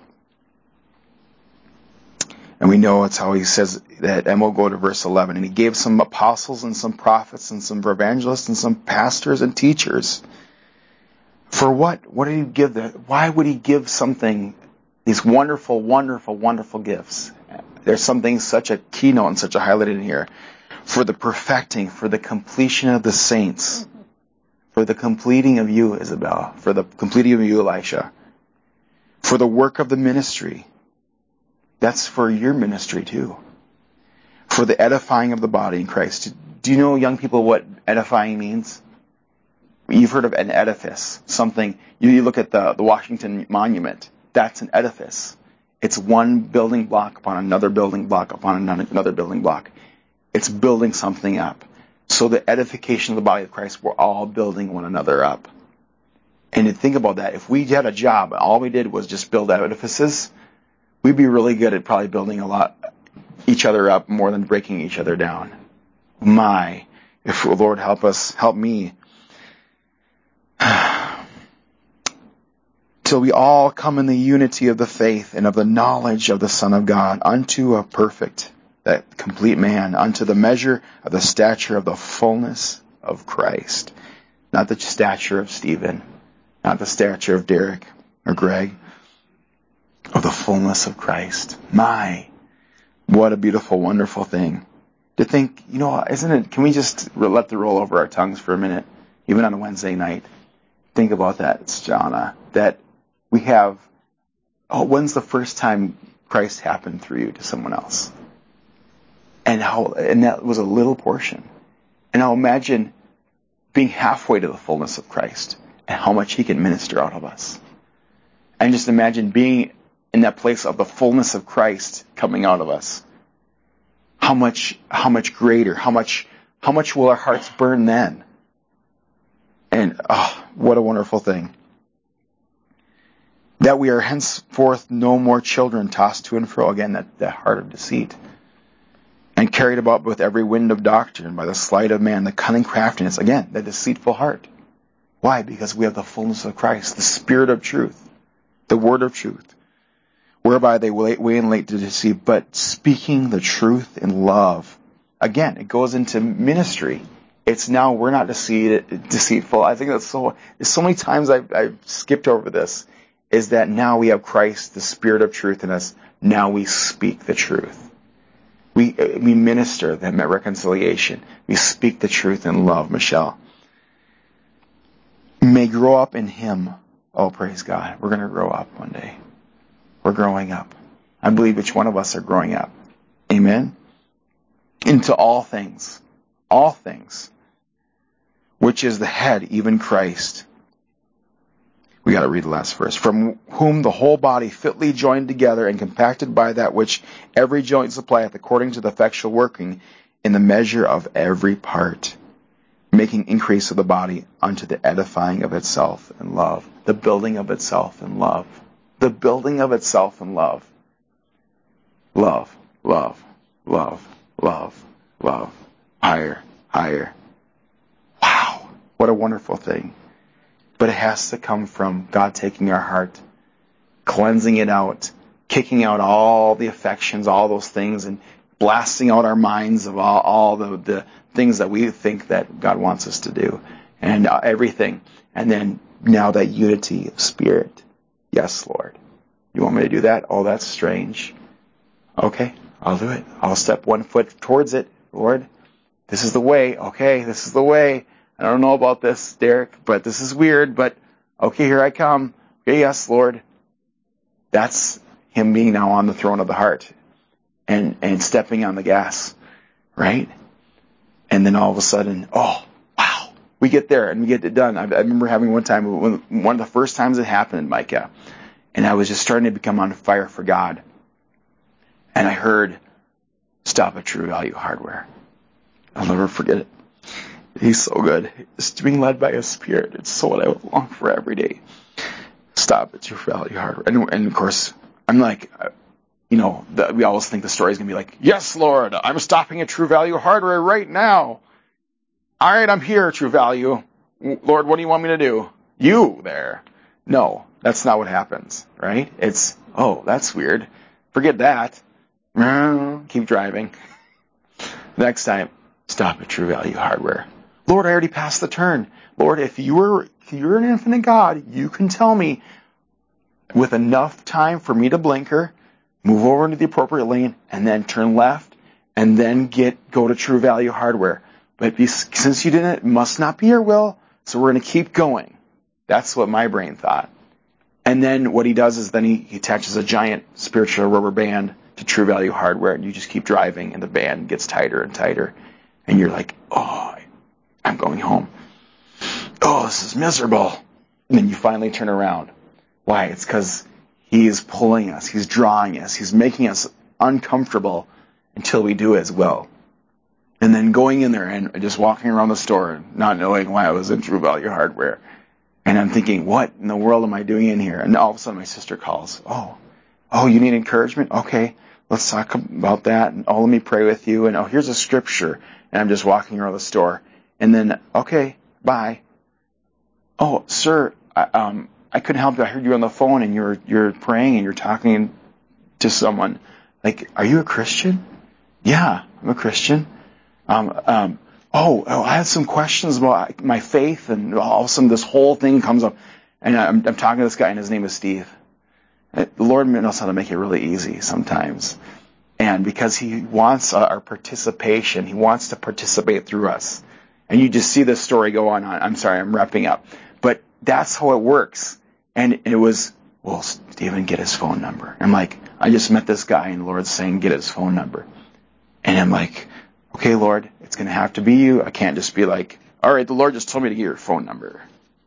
And we know it's how he says that, and we'll go to verse eleven. And he gave some apostles and some prophets and some evangelists and some pastors and teachers. For what? What did he give them? Why would he give something, these wonderful, wonderful, wonderful gifts? There's something, such a keynote and such a highlight in here. For the perfecting, for the completion of the saints. For the completing of you, Isabel. For the completing of you, Elisha. For the work of the ministry. That's for your ministry too. For the edifying of the body in Christ. Do you know, young people, what edifying means? You've heard of an edifice. Something, you, you look at the, the Washington Monument. That's an edifice. It's one building block upon another building block upon another, another building block. It's building something up. So the edification of the body of Christ, we're all building one another up. And to think about that, if we had a job and all we did was just build edifices, we'd be really good at probably building a lot each other up more than breaking each other down. My, if the Lord help us, help me. Till we all come in the unity of the faith and of the knowledge of the Son of God, unto a perfect, that complete man, unto the measure of the stature of the fullness of Christ. Not the stature of Stephen, not the stature of Derek or Greg, of the fullness of Christ. My, what a beautiful, wonderful thing. To think, you know, isn't it, can we just let the roll over our tongues for a minute, even on a Wednesday night? Think about that, Jana, that we have, oh, when's the first time Christ happened through you to someone else? And how, and that was a little portion. And now imagine being halfway to the fullness of Christ and how much he can minister out of us. And just imagine being in that place of the fullness of Christ coming out of us. How much, how much greater, how much, how much will our hearts burn then? And, oh, what a wonderful thing. That we are henceforth no more children tossed to and fro. Again, that, that heart of deceit. And carried about with every wind of doctrine, by the sleight of man, the cunning craftiness. Again, the deceitful heart. Why? Because we have the fullness of Christ, the Spirit of truth, the Word of truth, whereby they weigh in late to deceive, but speaking the truth in love. Again, it goes into ministry. It's now we're not deceit, deceitful. I think that's so. There's so many times I've, I've skipped over this. Is that now we have Christ, the Spirit of truth in us. Now we speak the truth. We we minister that reconciliation. We speak the truth in love, Michelle. May grow up in Him. Oh, praise God. We're going to grow up one day. We're growing up. I believe each one of us are growing up. Amen? Into all things. All things. Which is the head, even Christ. We got to read the last verse. From whom the whole body fitly joined together and compacted by that which every joint supplieth, according to the effectual working in the measure of every part, making increase of the body unto the edifying of itself in love. The building of itself in love. The building of itself in love. Love, love, love, love, love, higher, higher. Wow, what a wonderful thing. But it has to come from God taking our heart, cleansing it out, kicking out all the affections, all those things, and blasting out our minds of all, all the, the things that we think that God wants us to do, and uh, everything. And then now that unity of spirit. Yes, Lord. You want me to do that? Oh, that's strange. Okay, I'll do it. I'll step one foot towards it, Lord. This is the way. Okay, this is the way. I don't know about this, Derek, but this is weird, but okay, here I come. Okay, yes, Lord. That's him being now on the throne of the heart and, and stepping on the gas, right? And then all of a sudden, oh, wow, we get there and we get it done. I, I remember having one time, when, one of the first times it happened in Micah, and I was just starting to become on fire for God. And I heard, stop at True Value Hardware. I'll never forget it. He's so good. It's being led by His Spirit. It's so what I long for every day. Stop at True Value Hardware. And, and of course, I'm like, you know, the, we always think the story is going to be like, yes, Lord, I'm stopping at True Value Hardware right now. All right, I'm here, True Value. Lord, what do you want me to do? You there. No, that's not what happens, right? It's, oh, that's weird. Forget that. Keep driving. Next time, stop at True Value Hardware. Lord, I already passed the turn. Lord, if you were, if you're an infinite God, you can tell me with enough time for me to blinker, move over into the appropriate lane, and then turn left, and then get go to True Value Hardware. But be, since you didn't, it must not be your will, so we're going to keep going. That's what my brain thought. And then what he does is then he, he attaches a giant spiritual rubber band to True Value Hardware, and you just keep driving, and the band gets tighter and tighter. And you're like, oh, I'm going home. Oh, this is miserable. And then you finally turn around. Why? It's because he is pulling us. He's drawing us. He's making us uncomfortable until we do His will. And then going in there and just walking around the store, not knowing why I was in True Value Hardware. And I'm thinking, what in the world am I doing in here? And all of a sudden my sister calls. Oh, oh, you need encouragement? Okay, let's talk about that. And oh, let me pray with you. And oh, here's a scripture. And I'm just walking around the store. And then, okay, bye. Oh, sir, I, um, I couldn't help it. I heard you on the phone and you're you're praying and you're talking to someone. Like, are you a Christian? Yeah, I'm a Christian. Um, um, oh, oh, I had some questions about my faith, and all of a sudden this whole thing comes up. And I'm, I'm talking to this guy, and his name is Steve. The Lord knows how to make it really easy sometimes. And because He wants our participation, He wants to participate through us. And you just see this story go on. I'm sorry, I'm wrapping up. But that's how it works. And it was, well, Stephen, get his phone number. I'm like, I just met this guy, and the Lord's saying, get his phone number. And I'm like, okay, Lord, it's going to have to be you. I can't just be like, all right, the Lord just told me to get your phone number.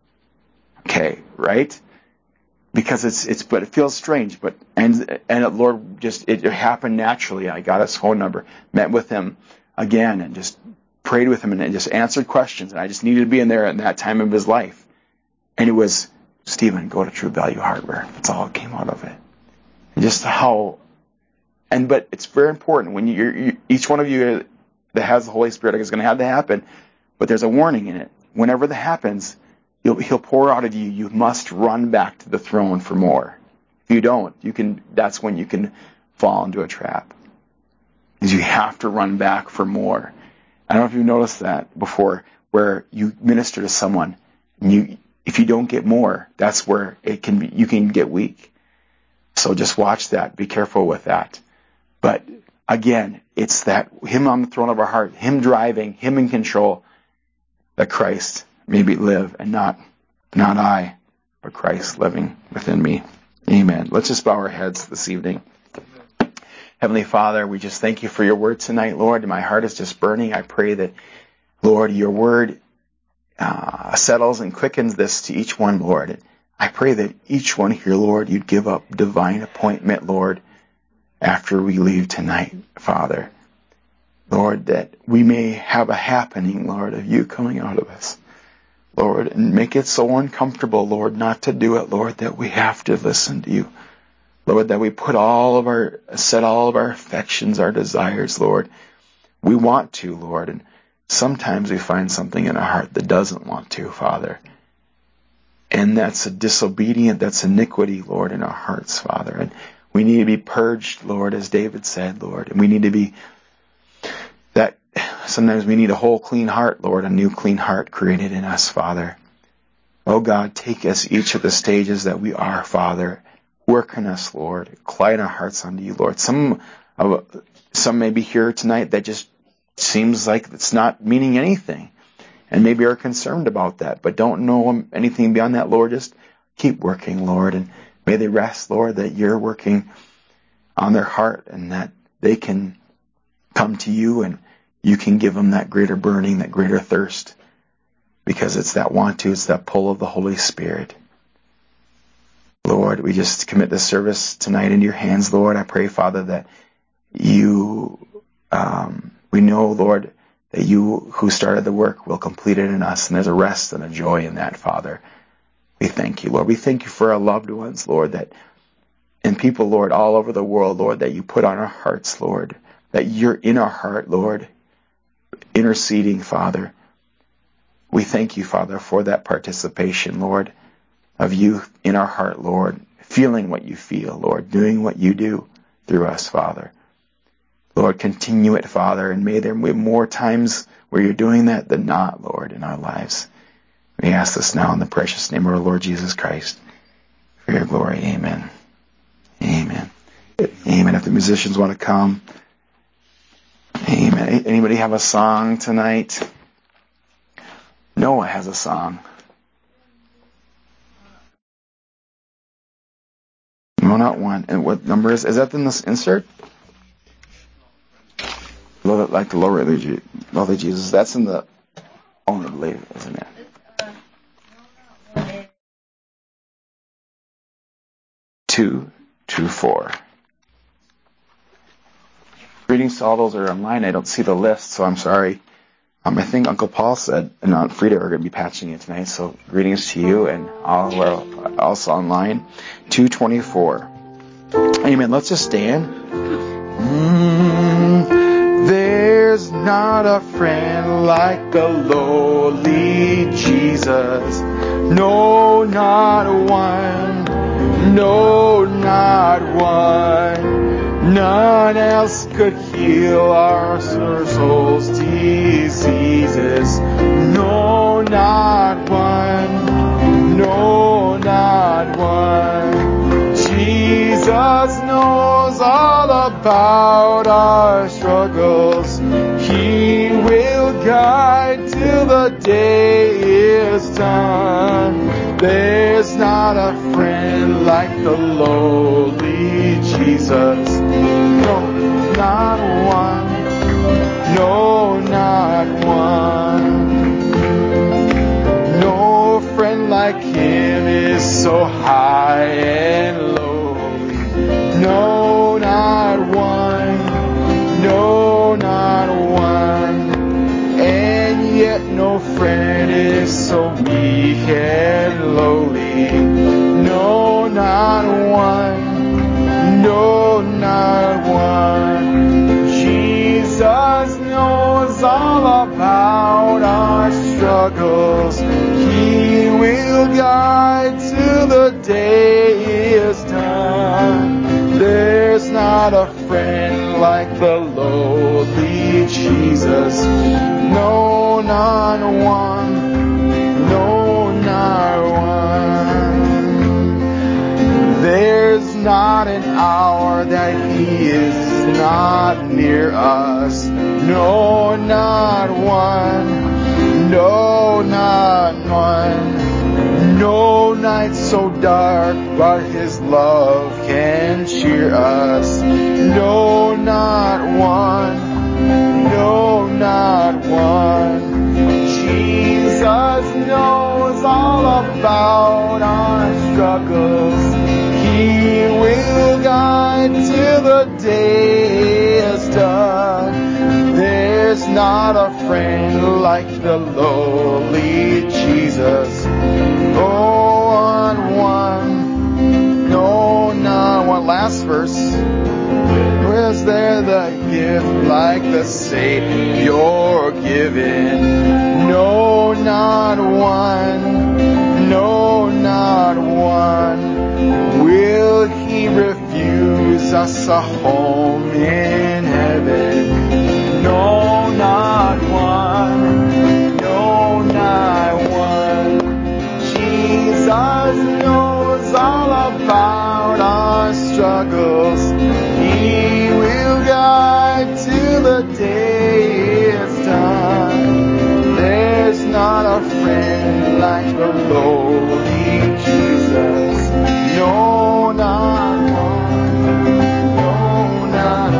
Okay, right? Because it's, it's, but it feels strange. But, and, and the Lord just, it happened naturally. I got his phone number, met with him again, and just prayed with him, and just answered questions. And I just needed to be in there at that time of his life. And it was, Stephen, go to True Value Hardware. That's all that came out of it. And just how, and, but it's very important when you, you each one of you that has the Holy Spirit is going to have to happen, but there's a warning in it. Whenever that happens, he'll, he'll pour out of you. You must run back to the throne for more. If you don't, you can. That's when you can fall into a trap. Because you have to run back for more. I don't know if you've noticed that before, where you minister to someone, and you, if you don't get more, that's where it can be. You can get weak. So just watch that. Be careful with that. But again, it's that Him on the throne of our heart, Him driving, Him in control, that Christ may be live, and not not I, but Christ living within me. Amen. Let's just bow our heads this evening. Heavenly Father, we just thank You for Your word tonight, Lord. My heart is just burning. I pray that, Lord, Your word uh, settles and quickens this to each one, Lord. I pray that each one here, Lord, You'd give up divine appointment, Lord, after we leave tonight, Father. Lord, that we may have a happening, Lord, of You coming out of us, Lord, and make it so uncomfortable, Lord, not to do it, Lord, that we have to listen to You. Lord, that we put all of our, set all of our affections, our desires, Lord. We want to, Lord, and sometimes we find something in our heart that doesn't want to, Father. And that's a disobedient, that's iniquity, Lord, in our hearts, Father. And we need to be purged, Lord, as David said, Lord. And we need to be, that sometimes we need a whole clean heart, Lord, a new clean heart created in us, Father. Oh God, take us each of the stages that we are, Father. Work in us, Lord. Quiet our hearts unto you, Lord. Some, uh, some may be here tonight that just seems like it's not meaning anything. And maybe are concerned about that, but don't know anything beyond that, Lord. Just keep working, Lord. And may they rest, Lord, that you're working on their heart and that they can come to you and you can give them that greater burning, that greater thirst. Because it's that want to, it's that pull of the Holy Spirit. Lord, we just commit this service tonight into your hands, Lord. I pray, Father, that you, um, we know, Lord, that you who started the work will complete it in us. And there's a rest and a joy in that, Father. We thank you, Lord. We thank you for our loved ones, Lord, that and people, Lord, all over the world, Lord, that you put on our hearts, Lord, that you're in our heart, Lord, interceding, Father. We thank you, Father, for that participation, Lord, of you in our heart, Lord, feeling what you feel, Lord, doing what you do through us, Father. Lord, continue it, Father, and may there be more times where you're doing that than not, Lord, in our lives. We ask this now in the precious name of our Lord Jesus Christ. For your glory, amen. Amen. Amen. If the musicians want to come. Amen. Anybody have a song tonight? Noah has a song. No, not one. And what number is is that in this insert? Love it like the Lord, lovely Jesus. That's in the only later, isn't it? Two, two, four. Greetings to all those that are online. I don't see the list, so I'm sorry. Um, I think Uncle Paul said and Aunt Frida are going to be patching it tonight. So greetings to you and all who are also online. two twenty-four. Amen. Let's just stand. Mm. There's not a friend like the lowly Jesus. No, not one. No, not one. None else could heal our soul's diseases. No, not one. No, not one. Jesus knows all about our struggles. He will guide till the day is done. There's not a friend like the lowly Jesus. No, not one. No, not one. No friend like him is so high and lowly. No, not one. No, not one. And yet no friend is so meek and lowly. No, not one. No, not one. Jesus knows all about our struggles. He will guide till the day is done. There's not a friend like the lowly Jesus. No, not one. No, not one. There's not an hour that he is not near us. No, not one. No, not one. No night so dark, but his love can cheer us. No, not one. No, not one. Jesus knows all about our struggles. He will guide till the day is done. There's not a friend like the lowly Jesus. Oh, on one. No, not one. Last heaven. No, not one. No, not one. Will he refuse us a home in heaven? No, not one. No, not one. Jesus knows all about our struggles. He will guide till the day is done. There's not a friend like the lowly Jesus. No, not one. No, not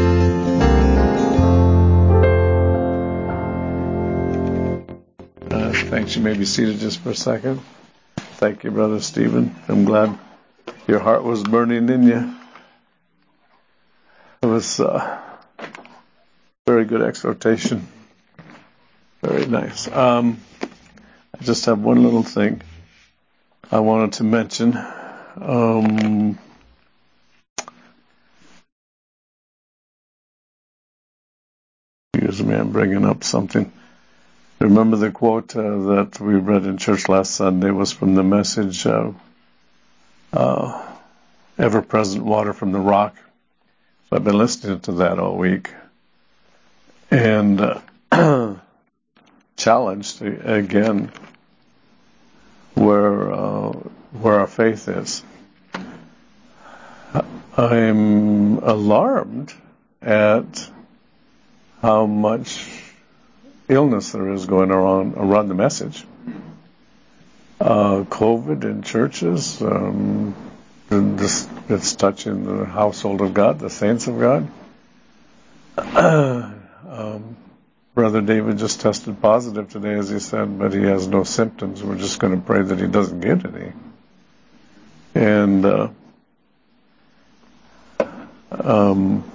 one. Uh, thanks. You may be seated just for a second. Thank you, Brother Stephen. I'm glad your heart was burning in you. It was uh, very good exhortation. Very nice. Um, I just have one little thing I wanted to mention. Um, excuse me, I'm bringing up something. Remember the quote uh, that we read in church last Sunday was from the Message, uh, uh, ever-present water from the rock. So I've been listening to that all week. And uh, challenged again where uh, where our faith is. I'm alarmed at how much illness there is going around around the Message. Uh, COVID in churches, um, this, it's touching the household of God, the saints of God. um, Brother David just tested positive today, as he said, but he has no symptoms. We're just going to pray that he doesn't get any. And uh, um,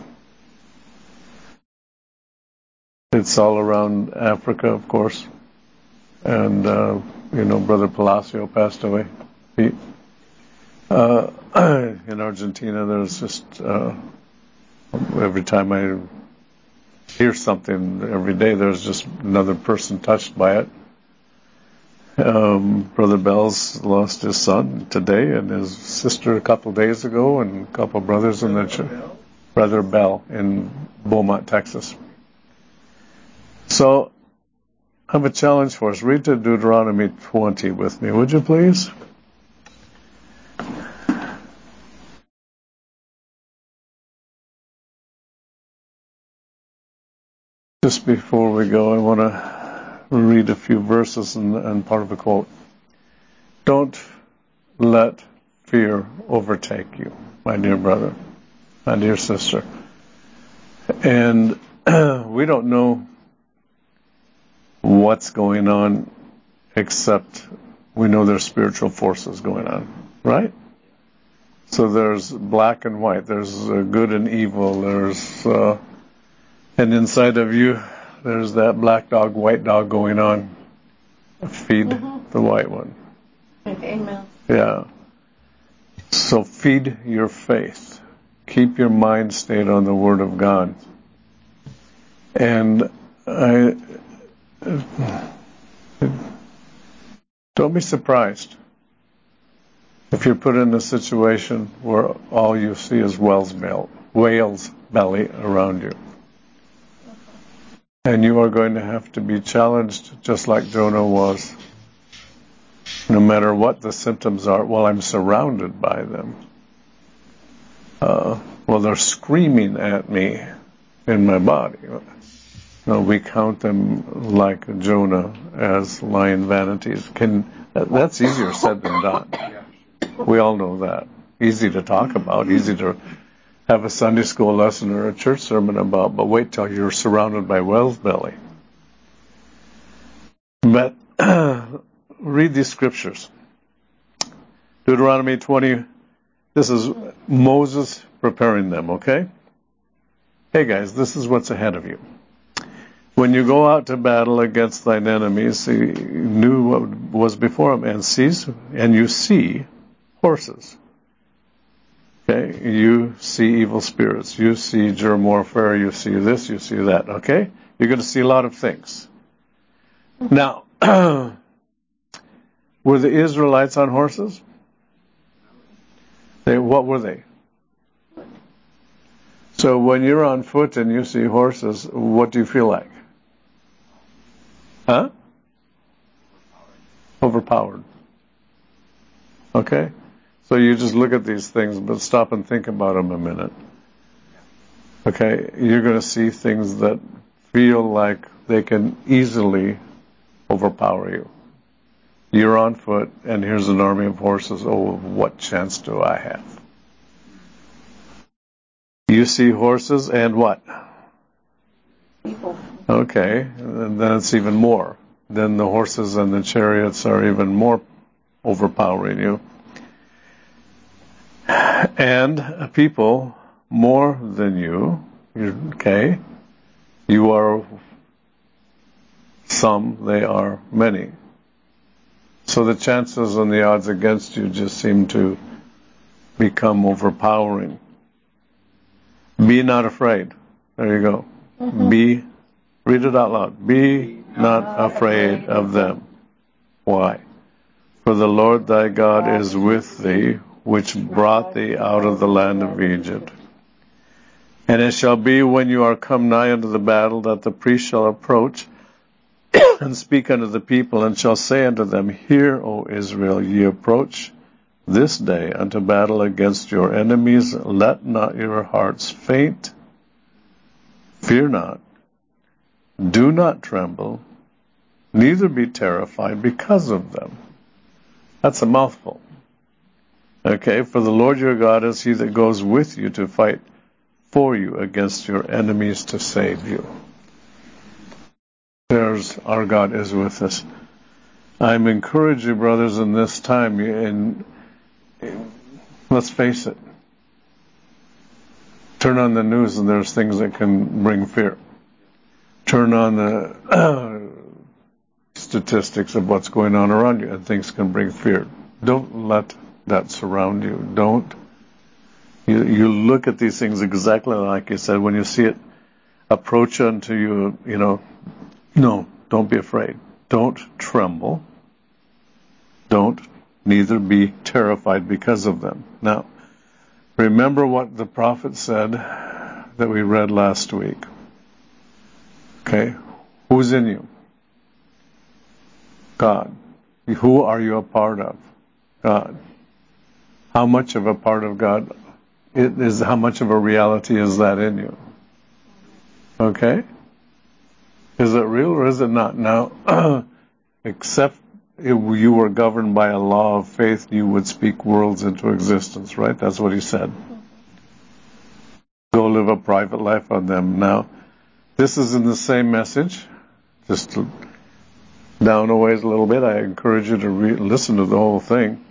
it's all around Africa, of course. And, uh, you know, Brother Palacio passed away. He, uh, in Argentina, there's just, uh, every time I hear something every day, there's just another person touched by it. Um, Brother Bell's lost his son today and his sister a couple of days ago and a couple of brothers in the church. Brother Bell in Beaumont, Texas. So I have a challenge for us. Read to Deuteronomy twenty with me, would you please? Just before we go, I want to read a few verses and, and part of a quote. Don't let fear overtake you, my dear brother, my dear sister. And we don't know what's going on except we know there's spiritual forces going on, right? So there's black and white, there's uh, good and evil, there's... Uh, And inside of you, there's that black dog, white dog going on. Feed mm-hmm. the white one. Amen. Yeah. So feed your faith. Keep your mind stayed on the Word of God. And I don't be surprised if you're put in a situation where all you see is whale's belly, whale's belly around you. And you are going to have to be challenged just like Jonah was. No matter what the symptoms are, well, I'm surrounded by them. Uh, well, they're screaming at me in my body. No, we count them like Jonah as lying vanities. Can that, that's easier said than done. We all know that. Easy to talk about, easy to have a Sunday school lesson or a church sermon about, but wait till you're surrounded by whale's belly. But read these scriptures. Deuteronomy twenty, this is Moses preparing them, okay? Hey guys, this is what's ahead of you. When you go out to battle against thine enemies, he knew what was before him, and sees, and you see horses. Okay, you see evil spirits, you see germ warfare, you see this, you see that, okay? You're going to see a lot of things. Now, were the Israelites on horses? They, what were they? So when you're on foot and you see horses, what do you feel like? Huh? Overpowered. Okay? So you just look at these things, but stop and think about them a minute. Okay? You're going to see things that feel like they can easily overpower you. You're on foot, and here's an army of horses. Oh, what chance do I have? You see horses and what? People. Okay, and then it's even more. Then the horses and the chariots are even more overpowering you. And people more than you. Okay? You are some, they are many. So the chances and the odds against you just seem to become overpowering. Be not afraid. There you go. Mm-hmm. Be, read it out loud. Be not afraid of them. Why? For the Lord thy God is with thee, which brought thee out of the land of Egypt. And it shall be when you are come nigh unto the battle, that the priest shall approach and speak unto the people, and shall say unto them, Hear, O Israel, ye approach this day unto battle against your enemies. Let not your hearts faint. Fear not. Do not tremble, neither be terrified because of them. That's a mouthful. Okay, for the Lord your God is he that goes with you to fight for you against your enemies to save you. There's our God is with us. I'm encouraging you, brothers, in this time, and let's face it. Turn on the news and there's things that can bring fear. Turn on the uh, statistics of what's going on around you and things can bring fear. Don't let that surround you. Don't. You, you look at these things exactly like you said. When you see it approach unto you, you know, no, don't be afraid. Don't tremble. Don't neither be terrified because of them. Now, remember what the prophet said that we read last week. Okay? Who's in you? God. Who are you a part of? God. How much of a part of God it is, how much of a reality is that in you? Okay? Is it real or is it not? Now, except if you were governed by a law of faith, you would speak worlds into existence, right? That's what he said. Go live a private life on them. Now, this is in the same message, just to down a ways a little bit. I encourage you to re- listen to the whole thing.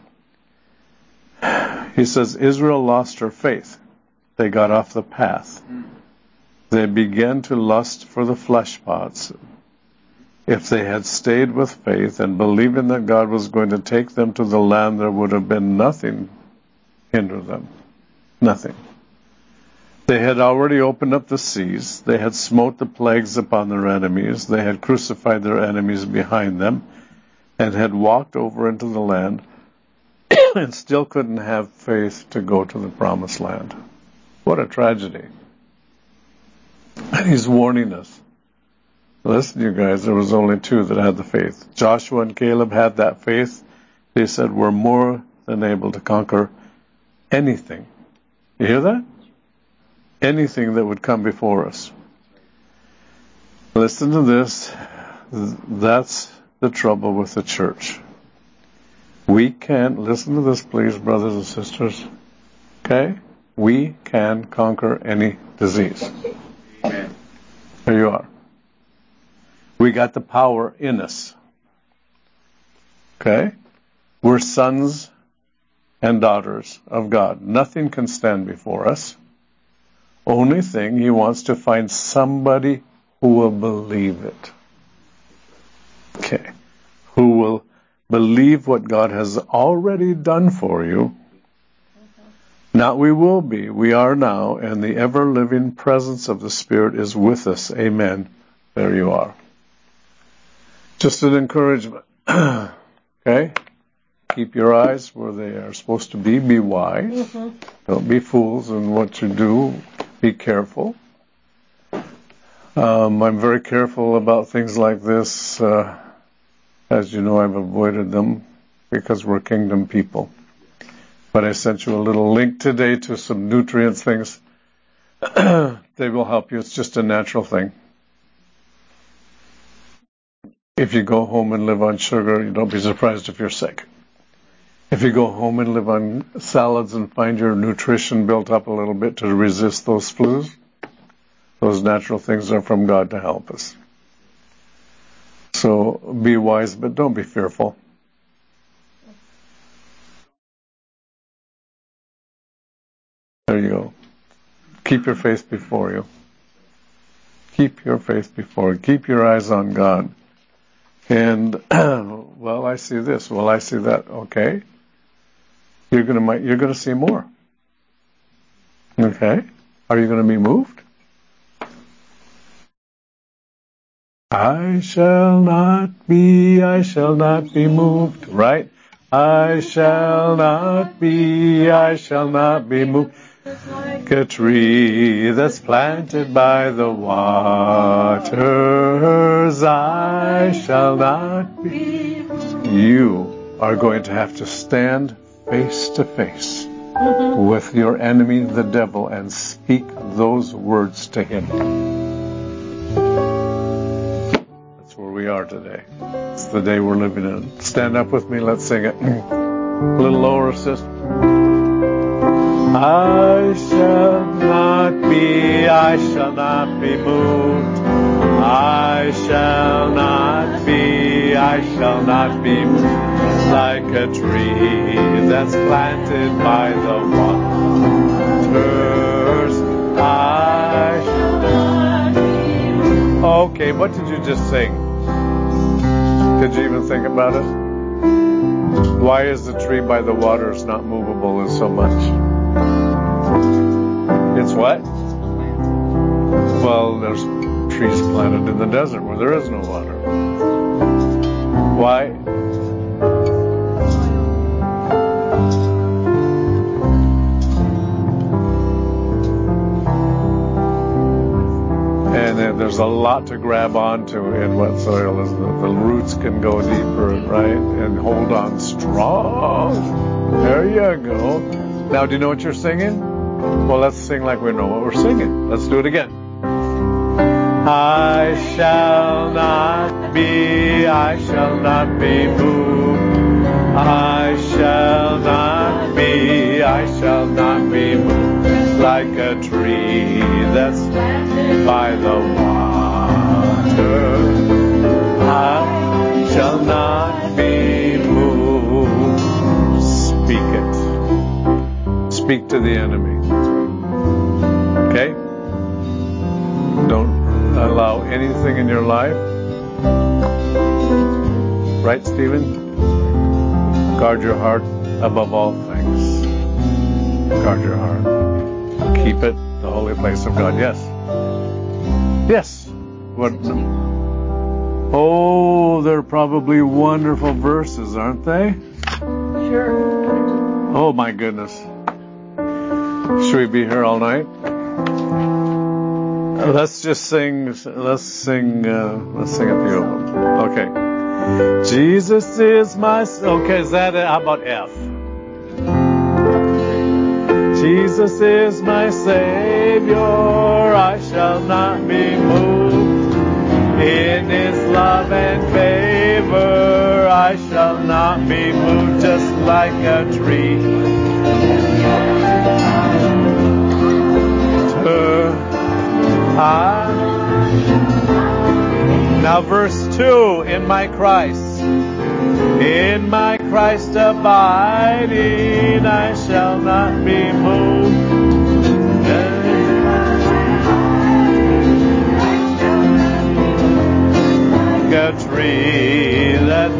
He says, Israel lost her faith. They got off the path. They began to lust for the flesh pots. If they had stayed with faith and believing that God was going to take them to the land, there would have been nothing hinder them. Nothing. They had already opened up the seas. They had smote the plagues upon their enemies. They had crucified their enemies behind them and had walked over into the land and still couldn't have faith to go to the promised land. What a tragedy. And he's warning us. Listen, you guys, there was only two that had the faith. Joshua and Caleb had that faith. They said, we're more than able to conquer anything. You hear that? Anything that would come before us. Listen to this. That's the trouble with the church. We can't, listen to this please, brothers and sisters. Okay? We can conquer any disease. Amen. There you are. We got the power in us. Okay? We're sons and daughters of God. Nothing can stand before us. Only thing, he wants to find somebody who will believe it. Okay. Who will believe what God has already done for you. Not we will be, we are now, and the ever-living presence of the Spirit is with us. Amen. There you are. Just an encouragement. Okay? Keep your eyes where they are supposed to be. Be wise. Mm-hmm. Don't be fools in what you do. Be careful. Um, I'm very careful about things like this. Uh, as you know, I've avoided them because we're kingdom people. But I sent you a little link today to some nutrients things. They will help you. It's just a natural thing. If you go home and live on sugar, you don't be surprised if you're sick. If you go home and live on salads and find your nutrition built up a little bit to resist those flus, those natural things are from God to help us. So be wise, but don't be fearful. There you go. Keep your face before you. Keep your face before you. Keep your eyes on God. And, well, I see this. Well, I see that. Okay. You're going to you're going to see more. Okay? Are you going to be moved? I shall not be, I shall not be moved. Right? I shall not be, I shall not be moved. Like a tree that's planted by the waters, I shall not be. You are going to have to stand face to face mm-hmm. with your enemy, the devil, and speak those words to him. That's where we are today. It's the day we're living in. Stand up with me. Let's sing it. A little lower, sister. I shall not be, I shall not be moved. I shall not be, I shall not be moved. Like a tree that's planted by the waters, I shall not be moved. Okay, what did you just sing? Did you even think about it? Why is the tree by the waters not movable in so much? It's what? Well, there's trees planted in the desert where there is no water. Why? And then there's a lot to grab onto in wet soil. Isn't it? The roots can go deeper, right? And hold on strong. There you go. Now, do you know what you're singing? Well, let's sing like we know what we're singing. Let's do it again. I shall not be, I shall not be moved. I shall not be, I shall not be moved. Like a tree that's planted by the water, I shall not be moved. Speak it. Speak to the enemy. Okay? Don't allow anything in your life. Right, Stephen? Guard your heart above all things. Guard your heart. Keep it the holy place of God. Yes. Yes. What? Oh, they're probably wonderful verses, aren't they? Sure. Oh my goodness. Should we be here all night? Let's just sing. Let's sing. Uh, let's sing a few of them. Okay. Jesus is my. Okay, is that it? How about F? Jesus is my Savior. I shall not be moved. In His love and favor, I shall not be moved. Just like a tree. Ah. Now verse two, in my Christ, in my Christ abiding, I shall not be moved. Like a tree that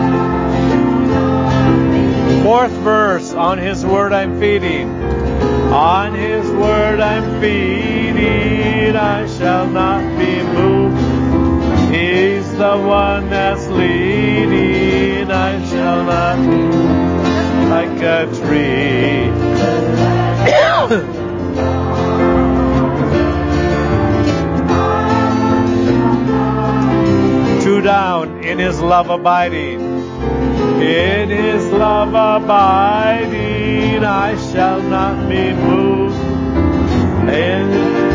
Fourth verse, on His word I'm feeding. On His word I'm feeding, I shall not be moved. He's the one that's leading, I shall not be moved. Like a tree. Two down, in His love abiding. In His love abiding, I shall not be moved. In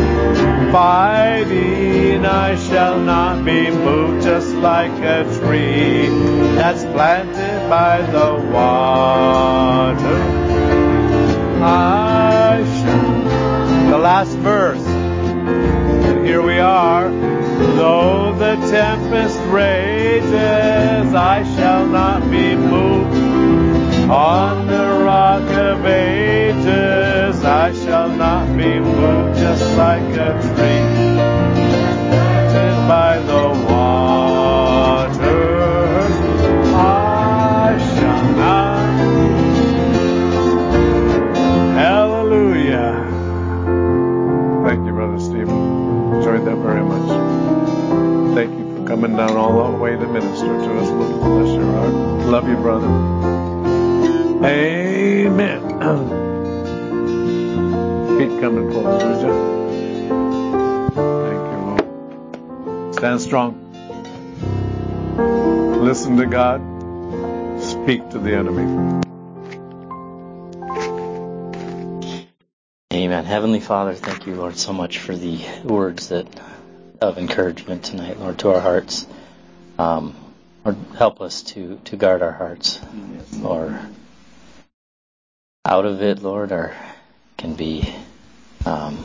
abiding, I shall not be moved. Just like a tree that's planted by the water, I shall. The last verse. And here we are. Though the tempest rages, I shall not be moved. On the rock of ages, I shall not be moved. Just like a tree planted by the waters, I shall not. Hallelujah. Thank you, Brother Stephen. Enjoyed that very much. Thank you for coming down all the way to minister to us. Bless your heart. Love you, brother. Amen. Feet come and close, would you? Thank you, Lord. Stand strong. Listen to God. Speak to the enemy. Amen. Heavenly Father, thank you, Lord, so much for the words that of encouragement tonight, Lord, to our hearts. Um, Lord, help us to, to guard our hearts, Lord. Out of it, Lord, our can be um,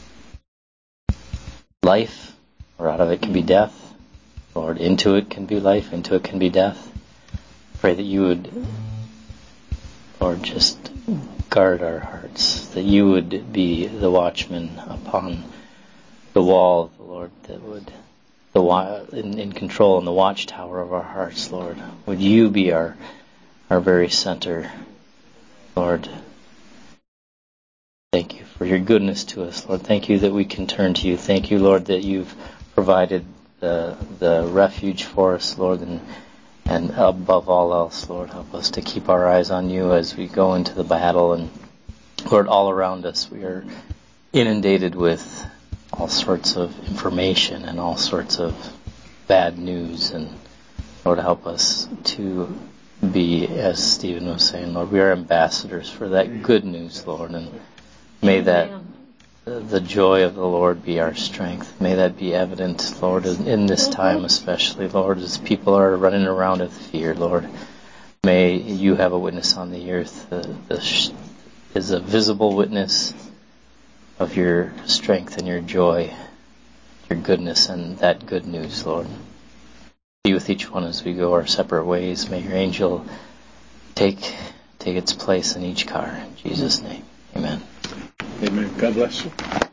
life, or out of it can be death. Lord, into it can be life, into it can be death. Pray that you would, Lord, just guard our hearts, that you would be the watchman upon the wall, Lord, that would, the in, in control in the watchtower of our hearts, Lord. Would you be our, our very center, Lord. Thank you for your goodness to us, Lord. Thank you that we can turn to you. Thank you, Lord, that you've provided the the refuge for us, Lord, and and above all else, Lord, help us to keep our eyes on you as we go into the battle. And Lord, all around us we are inundated with all sorts of information and all sorts of bad news. And Lord, help us to be, as Stephen was saying, Lord, we are ambassadors for that good news, Lord. And may that the joy of the Lord be our strength. May that be evident, Lord, in this time especially, Lord, as people are running around with fear, Lord. May you have a witness on the earth that is a visible witness of your strength and your joy, your goodness, and that good news, Lord. Be with each one as we go our separate ways. May your angel take take its place in each car. In Jesus' name, amen. Amen. God bless you.